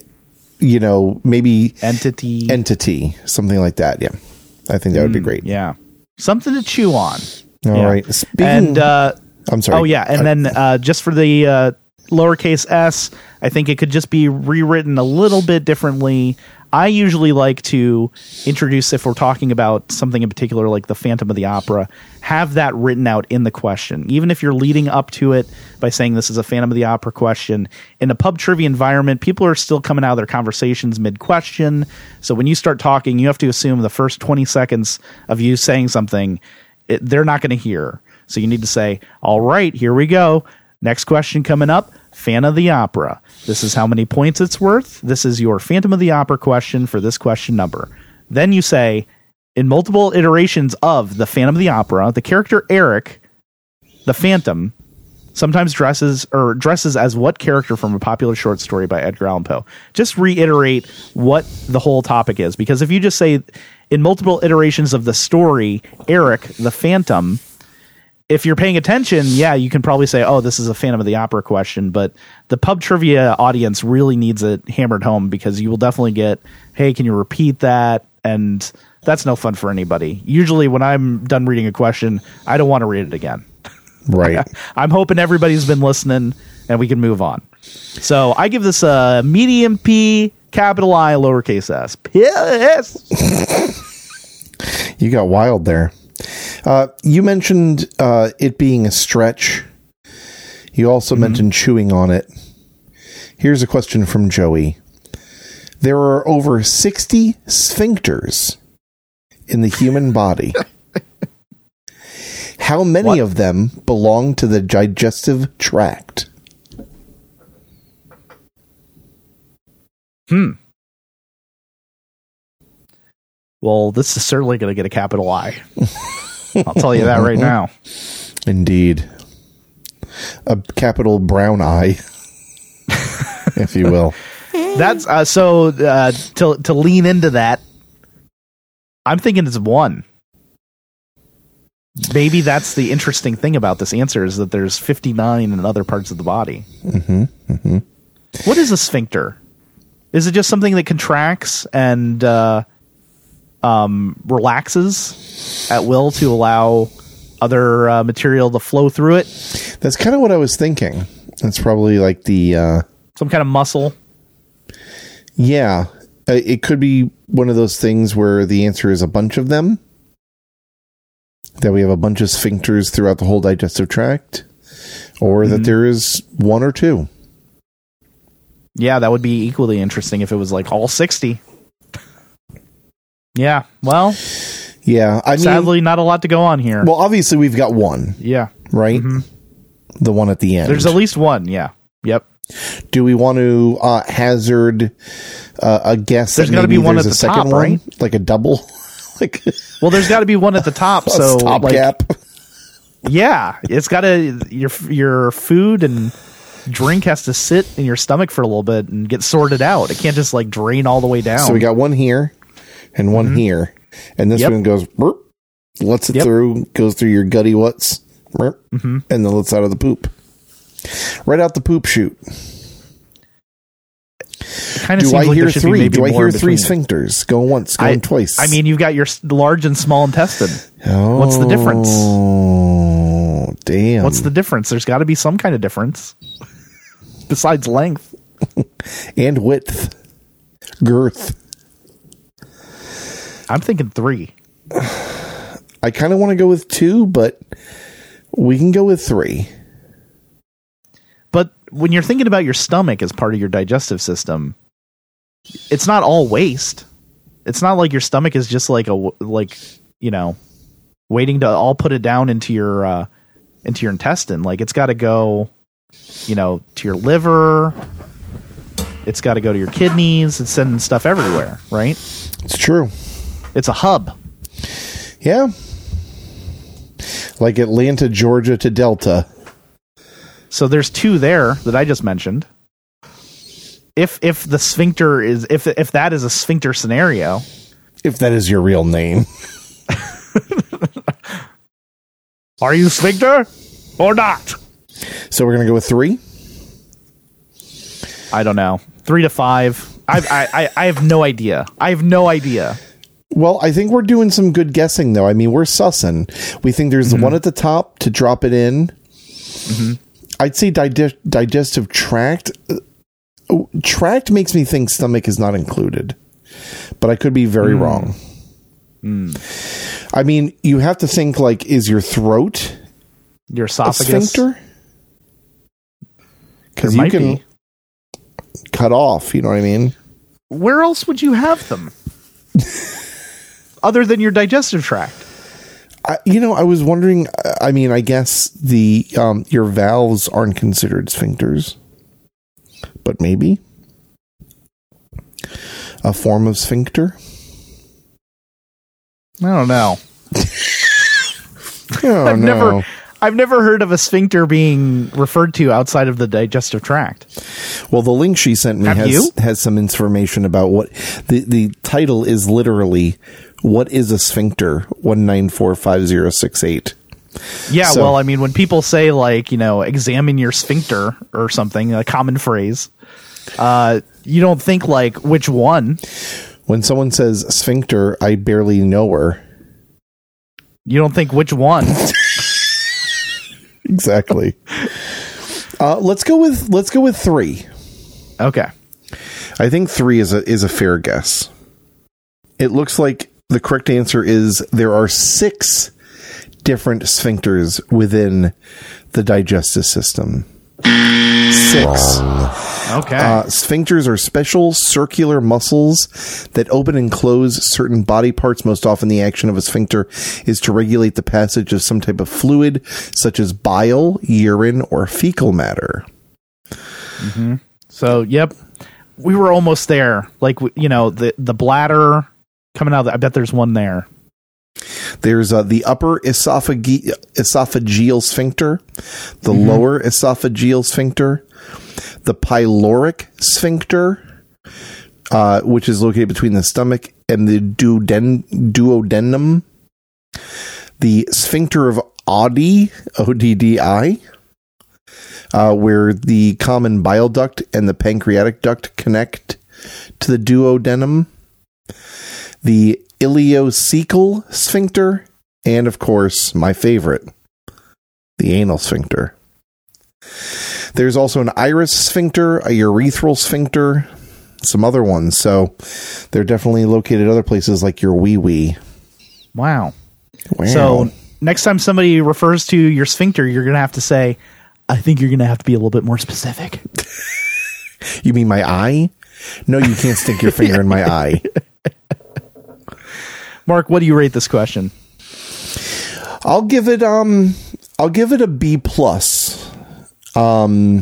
you know, maybe entity. entity, something like that. Yeah, I think that would be great. Yeah. Something to chew on. All Yeah. right. Speaking, And, uh, I'm sorry. oh, yeah. And I- then uh, just for the uh, lowercase s, I think it could just be rewritten a little bit differently. I usually like to introduce, if we're talking about something in particular like the Phantom of the Opera, have that written out in the question. Even if you're leading up to it by saying this is a Phantom of the Opera question, in a pub trivia environment, people are still coming out of their conversations mid-question. So when you start talking, you have to assume the first twenty seconds of you saying something, it, they're not going to hear. So you need to say, all right, here we go. Next question coming up, Fan of the Opera. This is how many points it's worth. This is your Phantom of the Opera question for this question number. Then you say, in multiple iterations of the Phantom of the Opera, the character Eric, the Phantom, sometimes dresses or dresses as what character from a popular short story by Edgar Allan Poe. Just reiterate what the whole topic is, because if you just say in multiple iterations of the story, Eric, the Phantom, if you're paying attention, yeah, you can probably say, oh, this is a Phantom of the Opera question, but the pub trivia audience really needs it hammered home, because you will definitely get, hey, can you repeat that? And that's no fun for anybody. Usually when I'm done reading a question, I don't want to read it again. right. I'm hoping everybody's been listening and we can move on. So I give this a medium P, capital I, lowercase s. Piss. You got wild there. Uh, you mentioned uh, it being a stretch. You also Mm-hmm. mentioned chewing on it. Here's a question from Joey. There are over sixty sphincters in the human body. How many What? of them belong to the digestive tract? Hmm. Well, this is certainly going to get a capital I. I'll tell you that right now. Indeed. A capital brown eye, if you will. That's uh, so uh, to to lean into that. I'm thinking it's one. Maybe that's the interesting thing about this answer, is that there's fifty-nine in other parts of the body. Mm-hmm, mm-hmm. What is a sphincter? Is it just something that contracts and uh, um, relaxes at will to allow other uh, material to flow through it? That's kind of what I was thinking. It's probably like the... Uh, Some kind of muscle? Yeah. It could be one of those things where the answer is a bunch of them. That we have a bunch of sphincters throughout the whole digestive tract. Or mm-hmm. that there is one or two. Yeah, that would be equally interesting if it was like all sixty. Yeah, well... Yeah, I mean... Sadly, not a lot to go on here. Well, obviously, we've got one. Yeah. Right? Mm-hmm. The one at the end. There's at least one, yeah. Yep. Do we want to uh, hazard uh, a guess? There's got to be one at the top, one? Right? Like a double? like Well, there's got to be one at the top. so, top like, gap. Yeah, it's got to... Your, your food and... drink has to sit in your stomach for a little bit and get sorted out. It can't just like drain all the way down. So we got one here and one mm-hmm. here, and this yep. one goes burp, lets it yep. through, goes through your gutty what's, burp, mm-hmm. and then lets out of the poop, right out the poop chute. Kind of Do seems I like hear should three? be maybe Do I more hear three between. sphincters going once, going I, twice? I mean, you've got your large and small intestine. Oh, what's the difference? Oh, damn! What's the difference? There's got to be some kind of difference. Besides length and width, girth. I'm thinking three. I kind of want to go with two, but we can go with three. But when you're thinking about your stomach as part of your digestive system, it's not all waste. It's not like your stomach is just like a like you know waiting to all put it down into your uh, into your intestine. Like it's got to go. You know, to your liver, it's got to go to your kidneys. It's sending stuff everywhere, right? It's true. It's a hub. Yeah. Like Atlanta, Georgia to Delta. So there's two there that I just mentioned. If if the sphincter is if if that is a sphincter scenario, if that is your real name. Are you sphincter or not? So we're going to go with three? I don't know. Three to five. I, I, I have no idea. I have no idea. Well, I think we're doing some good guessing, though. I mean, we're sussing. We think there's mm-hmm. the one at the top to drop it in. Mm-hmm. I'd say dig- digestive tract. Tract makes me think stomach is not included. But I could be very mm. wrong. Mm. I mean, you have to think, like, is your throat your esophagus? A sphincter? Because you can be. Cut off, you know what I mean? Where else would you have them? Other than your digestive tract? I, you know, I was wondering, I mean, I guess the um, your valves aren't considered sphincters. But maybe? A form of sphincter? I don't know. oh, I've no. never... I've never heard of a sphincter being referred to outside of the digestive tract. Well, the link she sent me Have has you? has some information about what the the title is. Literally, what is a sphincter? One nine four five zero six eight. Yeah, so, well, I mean, when people say like you know, examine your sphincter or something, a common phrase, uh, you don't think like which one. When someone says sphincter, I barely know her. You don't think which one. Exactly. Uh, let's go with let's go with three. Okay. I think three is a is a fair guess. It looks like the correct answer is there are six different sphincters within the digestive system. Six. Okay. Uh, sphincters are special circular muscles that open and close certain body parts. Most often, the action of a sphincter is to regulate the passage of some type of fluid, such as bile, urine, or fecal matter. Mm-hmm. So, yep, we were almost there. Like, you know, the the bladder coming out. Of the, I bet there's one there. There's uh, the upper esophage- esophageal sphincter, the mm-hmm. lower esophageal sphincter, the pyloric sphincter, uh, which is located between the stomach and the duoden- duodenum, the sphincter of Oddi, O D D I, uh, where the common bile duct and the pancreatic duct connect to the duodenum, the ileocecal sphincter, and of course, my favorite, the anal sphincter. There's also an iris sphincter, a urethral sphincter, some other ones. So they're definitely located other places like your wee-wee. Wow. Wow. So next time somebody refers to your sphincter, you're going to have to say, I think you're going to have to be a little bit more specific. You mean my eye? No, you can't stick your finger in my eye. Mark, what do you rate this question? I'll give it um I'll give it a B plus. Um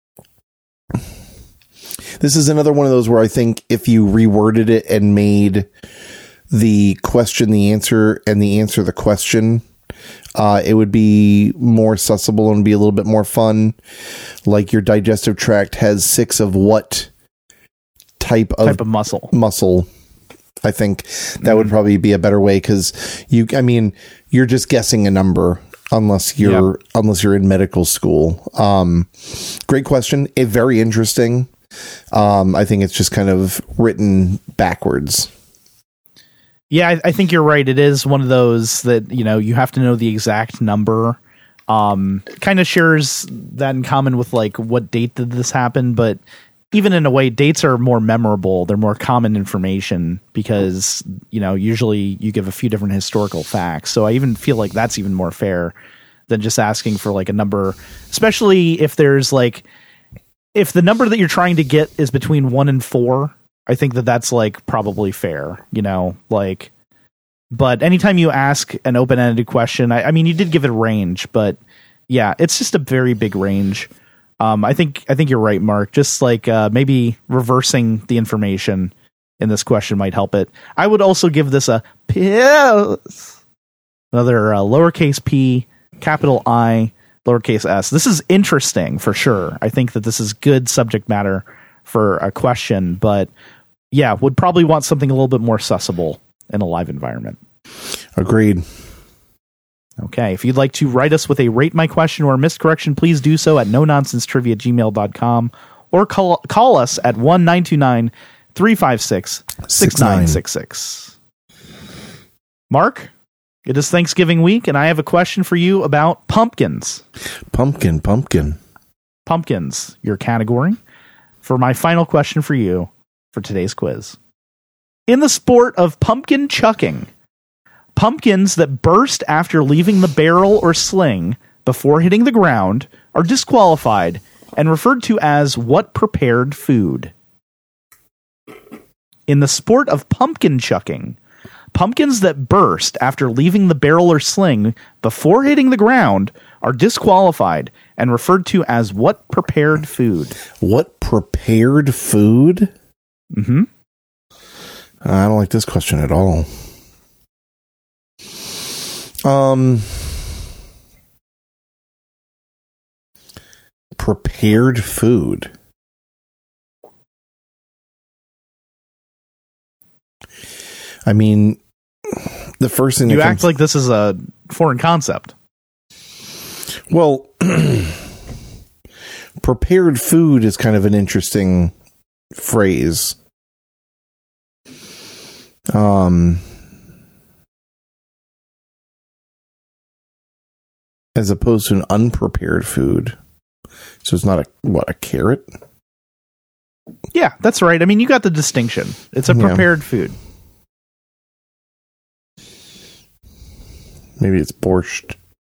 This is another one of those where I think if you reworded it and made the question the answer and the answer the question, uh, it would be more accessible and be a little bit more fun. Like your digestive tract has six of what type of, type of muscle? Muscle. I think that would probably be a better way because you, I mean, you're just guessing a number unless you're yep. unless you're in medical school. Um, great question. It very interesting. Um, I think it's just kind of written backwards. Yeah, I, I think you're right. It is one of those that, you know, you have to know the exact number. Um, kind of shares that in common with like what date did this happen, but even in a way, dates are more memorable. They're more common information because, you know, usually you give a few different historical facts. So I even feel like that's even more fair than just asking for like a number, especially if there's like, if the number that you're trying to get is between one and four, I think that that's like probably fair, you know, like, but anytime you ask an open-ended question, I, I mean, you did give it a range, but yeah, it's just a very big range. Um, I think I think you're right, Mark. Just like uh, maybe reversing the information in this question might help it. I would also give this a piss. Another uh, lowercase p, capital I, lowercase s. This is interesting for sure. I think that this is good subject matter for a question, but yeah, would probably want something a little bit more accessible in a live environment. Agreed. Okay, if you'd like to write us with a rate my question or a miscorrection, please do so at no nonsense trivia at gmail dot com or call, call us at one nine two nine, three five six, six nine six six. Mark, it is Thanksgiving week, and I have a question for you about pumpkins. Pumpkin, pumpkin. Pumpkins, your category. For my final question for you for today's quiz. In the sport of pumpkin chucking, pumpkins that burst after leaving the barrel or sling before hitting the ground are disqualified and referred to as what prepared food? In the sport of pumpkin chucking, pumpkins that burst after leaving the barrel or sling before hitting the ground are disqualified and referred to as what prepared food? What prepared food? Mm-hmm. I don't like this question at all. Um, prepared food. I mean, the first thing that you comes, act like this is a foreign concept. Well, prepared food is kind of an interesting phrase. Um, as opposed to an unprepared food. So it's not a, what, a carrot? Yeah, that's right. I mean, you got the distinction. It's a prepared yeah. food. Maybe it's borscht.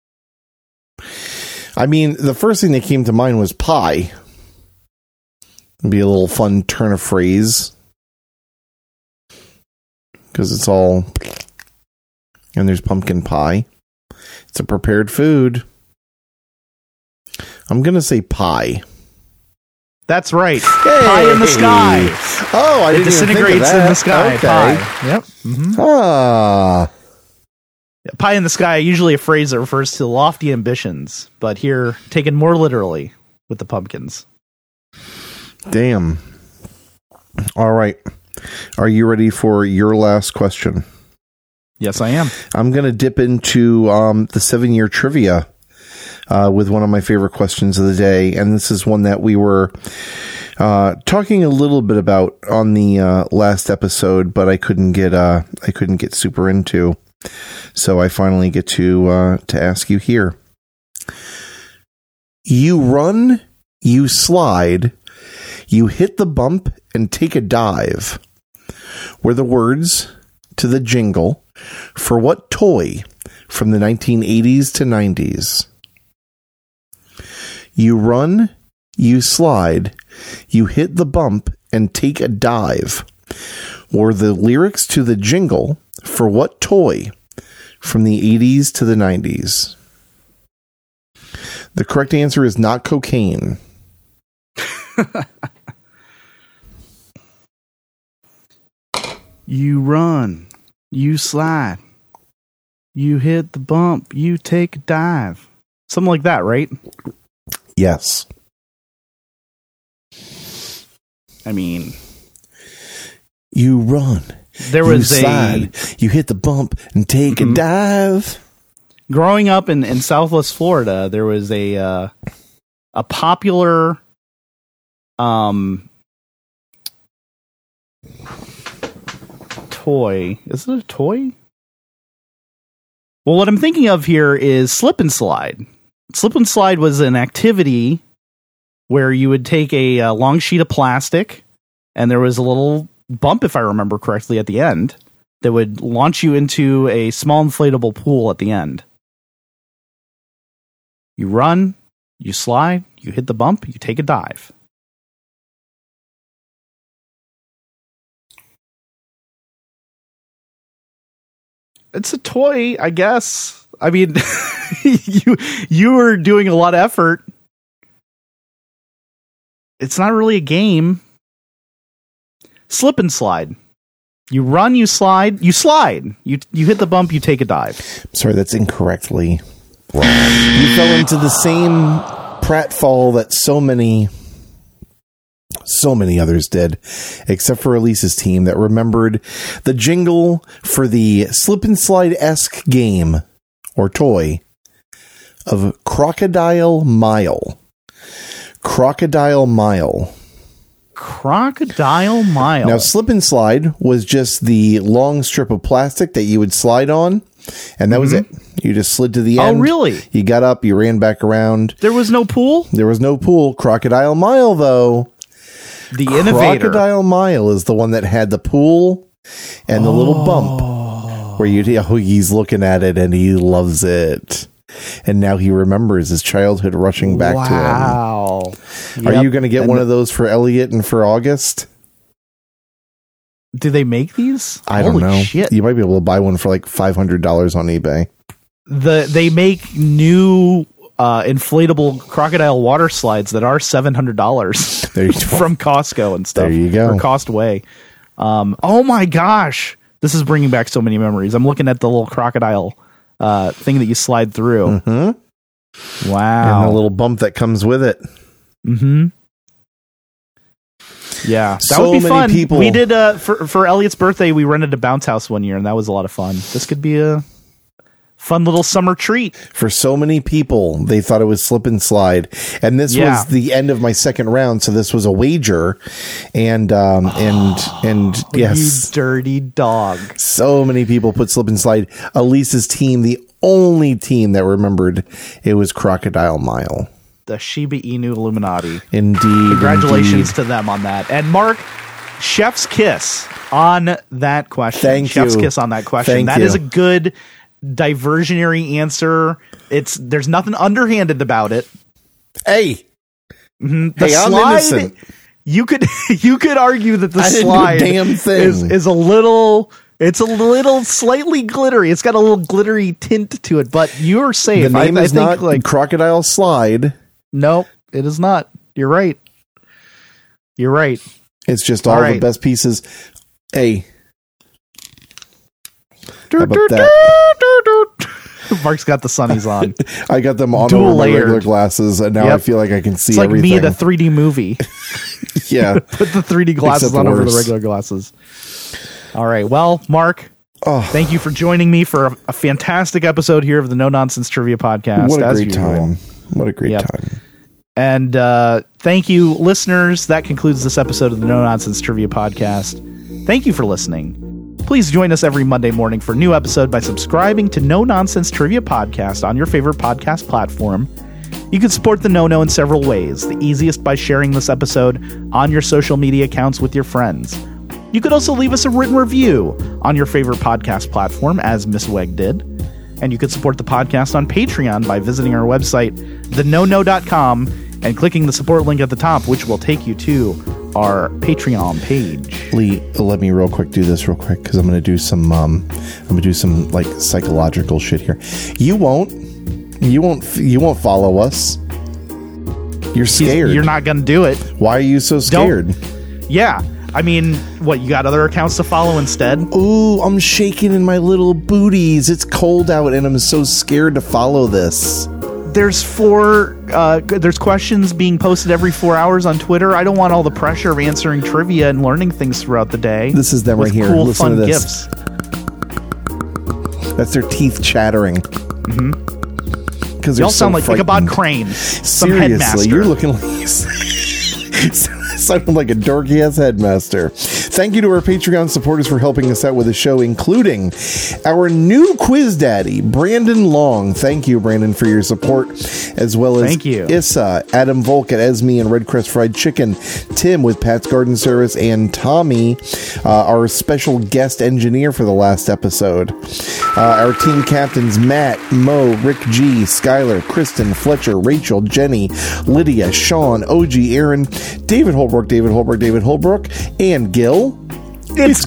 I mean, the first thing that came to mind was pie. It'd be a little fun turn of phrase. Because it's all... And there's pumpkin pie. It's a prepared food. I'm going to say pie. That's right. Hey. Pie in the sky. Oh, I it didn't disintegrates even think of that. in the sky. Okay. Pie. Yep. Mm-hmm. Ah. Pie in the sky, usually a phrase that refers to lofty ambitions, but here taken more literally with the pumpkins. Damn. All right. Are you ready for your last question? Yes, I am. I'm going to dip into um, the seven-year trivia uh, with one of my favorite questions of the day. And this is one that we were uh, talking a little bit about on the uh, last episode, but I couldn't get uh, I couldn't get super into. So I finally get to uh, to ask you here. You run, you slide, you hit the bump and take a dive were the words to the jingle for what toy from the nineteen eighties to nineties? You run, you slide, you hit the bump and take a dive were the lyrics to the jingle for what toy from the eighties to the nineties? The correct answer is not cocaine. You run, you slide, you hit the bump, you take a dive. Something like that, right? Yes. I mean, you run, there was you slide, a you hit the bump and take mm-hmm. a dive. Growing up in, in Southwest Florida, there was a uh, a popular um toy. Is it a toy? Well, what I'm thinking of here is slip and slide. Slip and slide was an activity where you would take a, a long sheet of plastic, and there was a little bump, if I remember correctly, at the end that would launch you into a small inflatable pool at the end. You run, you slide, you hit the bump, you take a dive. It's a toy, I guess. I mean, you you were doing a lot of effort. It's not really a game. Slip and slide. You run, you slide, you slide. You you hit the bump, you take a dive. Sorry, that's incorrectly wrong. You fell into the same pratfall that so many so many others did, except for Elise's team that remembered the jingle for the slip and slide-esque game or toy of Crocodile Mile. Crocodile Mile. Crocodile Mile. Now, slip and slide was just the long strip of plastic that you would slide on, and that mm-hmm. was it. You just slid to the end. Oh, really? You got up, you ran back around. There was no pool? There was no pool. Crocodile Mile, though. The innovator. Crocodile Mile is the one that had the pool and the oh. little bump where you, oh, he's looking at it and he loves it. And now he remembers his childhood rushing back wow. to him. Wow. Are Yep. you going to get and one of those for Elliot and for August? Do they make these? I Holy don't know. Shit. You might be able to buy one for like five hundred dollars on eBay. The They make new uh, inflatable crocodile water slides that are seven hundred dollars from Costco and stuff. There you go. Or Costway. Um, oh my gosh. This is bringing back so many memories. I'm looking at the little crocodile uh, thing that you slide through. Mm-hmm. Wow. And the little bump that comes with it. Mm-hmm. Yeah, that so would be many fun. People. We did uh, for for Elliot's birthday. We rented a bounce house one year, and that was a lot of fun. This could be a fun little summer treat for so many people. They thought it was slip and slide, and this yeah. was the end of my second round. So this was a wager, and um, and and yes, you dirty dog. So many people put slip and slide. Elise's team, the only team that remembered it was Crocodile Mile. The Shiba Inu Illuminati. Indeed. Congratulations indeed. to them on that. And Mark, chef's kiss on that question. Thank chef's you. kiss on that question. Thank that you. is a good diversionary answer. It's there's nothing underhanded about it. Hey. Mm-hmm. The hey, I'm slide, innocent. You could you could argue that the I didn't slide do a damn thing. is is a little it's a little slightly glittery. It's got a little glittery tint to it, but you're safe. The name I, is I think not like Crocodile Slide. Nope, it is not. You're right. You're right. It's just all, all right. the best pieces. Hey. How about that? Mark's got the sunnies on. I got them on Dual over my layered. regular glasses, and now yep. I feel like I can see it's like everything. me at the three D movie. Yeah. Put the three D glasses on over the regular glasses. All right. Well, Mark, oh. thank you for joining me for a, a fantastic episode here of the No Nonsense Trivia Podcast. What a as great usual. time. What a great Yep. time. And uh, thank you, listeners. That concludes this episode of the No Nonsense Trivia Podcast. Thank you for listening. Please join us every Monday morning for a new episode by subscribing to No Nonsense Trivia Podcast on your favorite podcast platform. You can support the No-No in several ways. The easiest by sharing this episode on your social media accounts with your friends. You could also leave us a written review on your favorite podcast platform, as Miss Weg did. And you could support the podcast on Patreon by visiting our website, the no no dot com, and clicking the support link at the top, which will take you to our Patreon page. Lee, let me real quick do this real quick because I'm going to do some, um, I'm going to do some like psychological shit here. You won't, you won't, you won't follow us. You're scared. You're not going to do it. Why are you so scared? Don't. Yeah. I mean, what, you got other accounts to follow instead? Ooh, I'm shaking in my little booties. It's cold out and I'm so scared to follow this. There's four, uh, there's questions being posted every four hours on Twitter. I don't want all the pressure of answering trivia and learning things throughout the day. This is them right here. Cool, Listen fun to this. gifts. That's their teeth chattering. Mm-hmm. Because Y'all so sound like frightened. Ichabod Crane. Some Seriously, headmaster. you're looking like sounding like a dorky ass headmaster. Thank you to our Patreon supporters for helping us out with the show, including our new quiz daddy, Brandon Long. Thank you, Brandon, for your support, as well as Thank you. Issa, Adam Volk at Esme and Red Crest Fried Chicken, Tim with Pat's Garden Service, and Tommy, uh, our special guest engineer for the last episode. Uh, our team captains, Matt, Mo, Rick G, Skylar, Kristen, Fletcher, Rachel, Jenny, Lydia, Sean, O G, Aaron, David Holbrook, David Holbrook, David Holbrook, and Gil. It's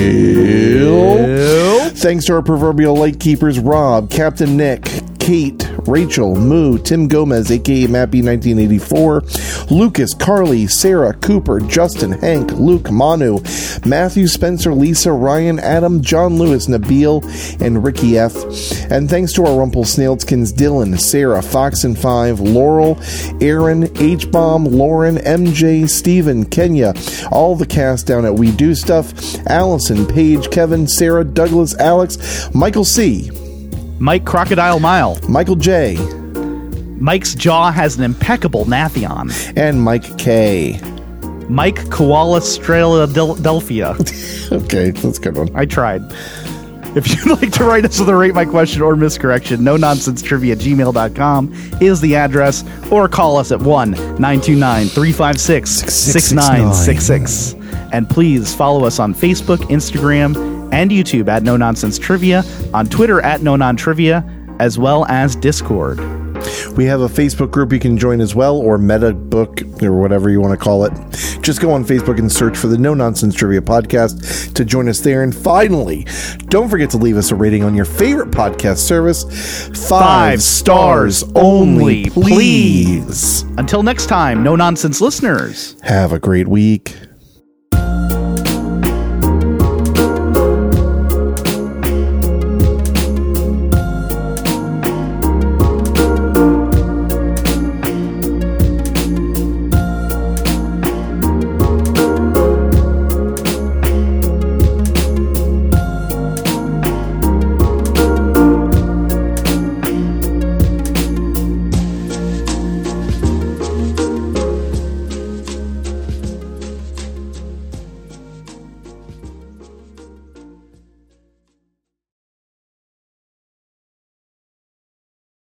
Gil. Thanks to our proverbial lightkeepers, Rob, Captain Nick, Kate, Rachel, Moo, Tim Gomez, aka Mappy nineteen eighty-four, Lucas, Carly, Sarah, Cooper, Justin, Hank, Luke, Manu, Matthew, Spencer, Lisa, Ryan, Adam, John Lewis, Nabil, and Ricky F. And thanks to our Rumpelsnailskins, Dylan, Sarah, Fox and Five, Laurel, Aaron, H-Bomb, Lauren, M J, Steven, Kenya, all the cast down at We Do Stuff, Allison, Paige, Kevin, Sarah, Douglas, Alex, Michael C., Mike Crocodile Mile. Michael J., Mike's jaw has an impeccable Nathion. and Mike K. Mike Koala Australia. Okay, that's a good one. I tried. If you'd like to write us with a Rate My Question or miscorrection, no nonsense trivia at gmail dot com is the address, or call us at one nine two nine, three five six, six nine six six. And please follow us on Facebook, Instagram, and YouTube at No Nonsense Trivia, on Twitter at No Non Trivia, as well as Discord. We have a Facebook group you can join as well, or Meta Book, or whatever you want to call it. Just go on Facebook and search for the No Nonsense Trivia Podcast to join us there. And finally, don't forget to leave us a rating on your favorite podcast service. Five, Five stars stars only, only, please. Until next time, No Nonsense listeners. Have a great week.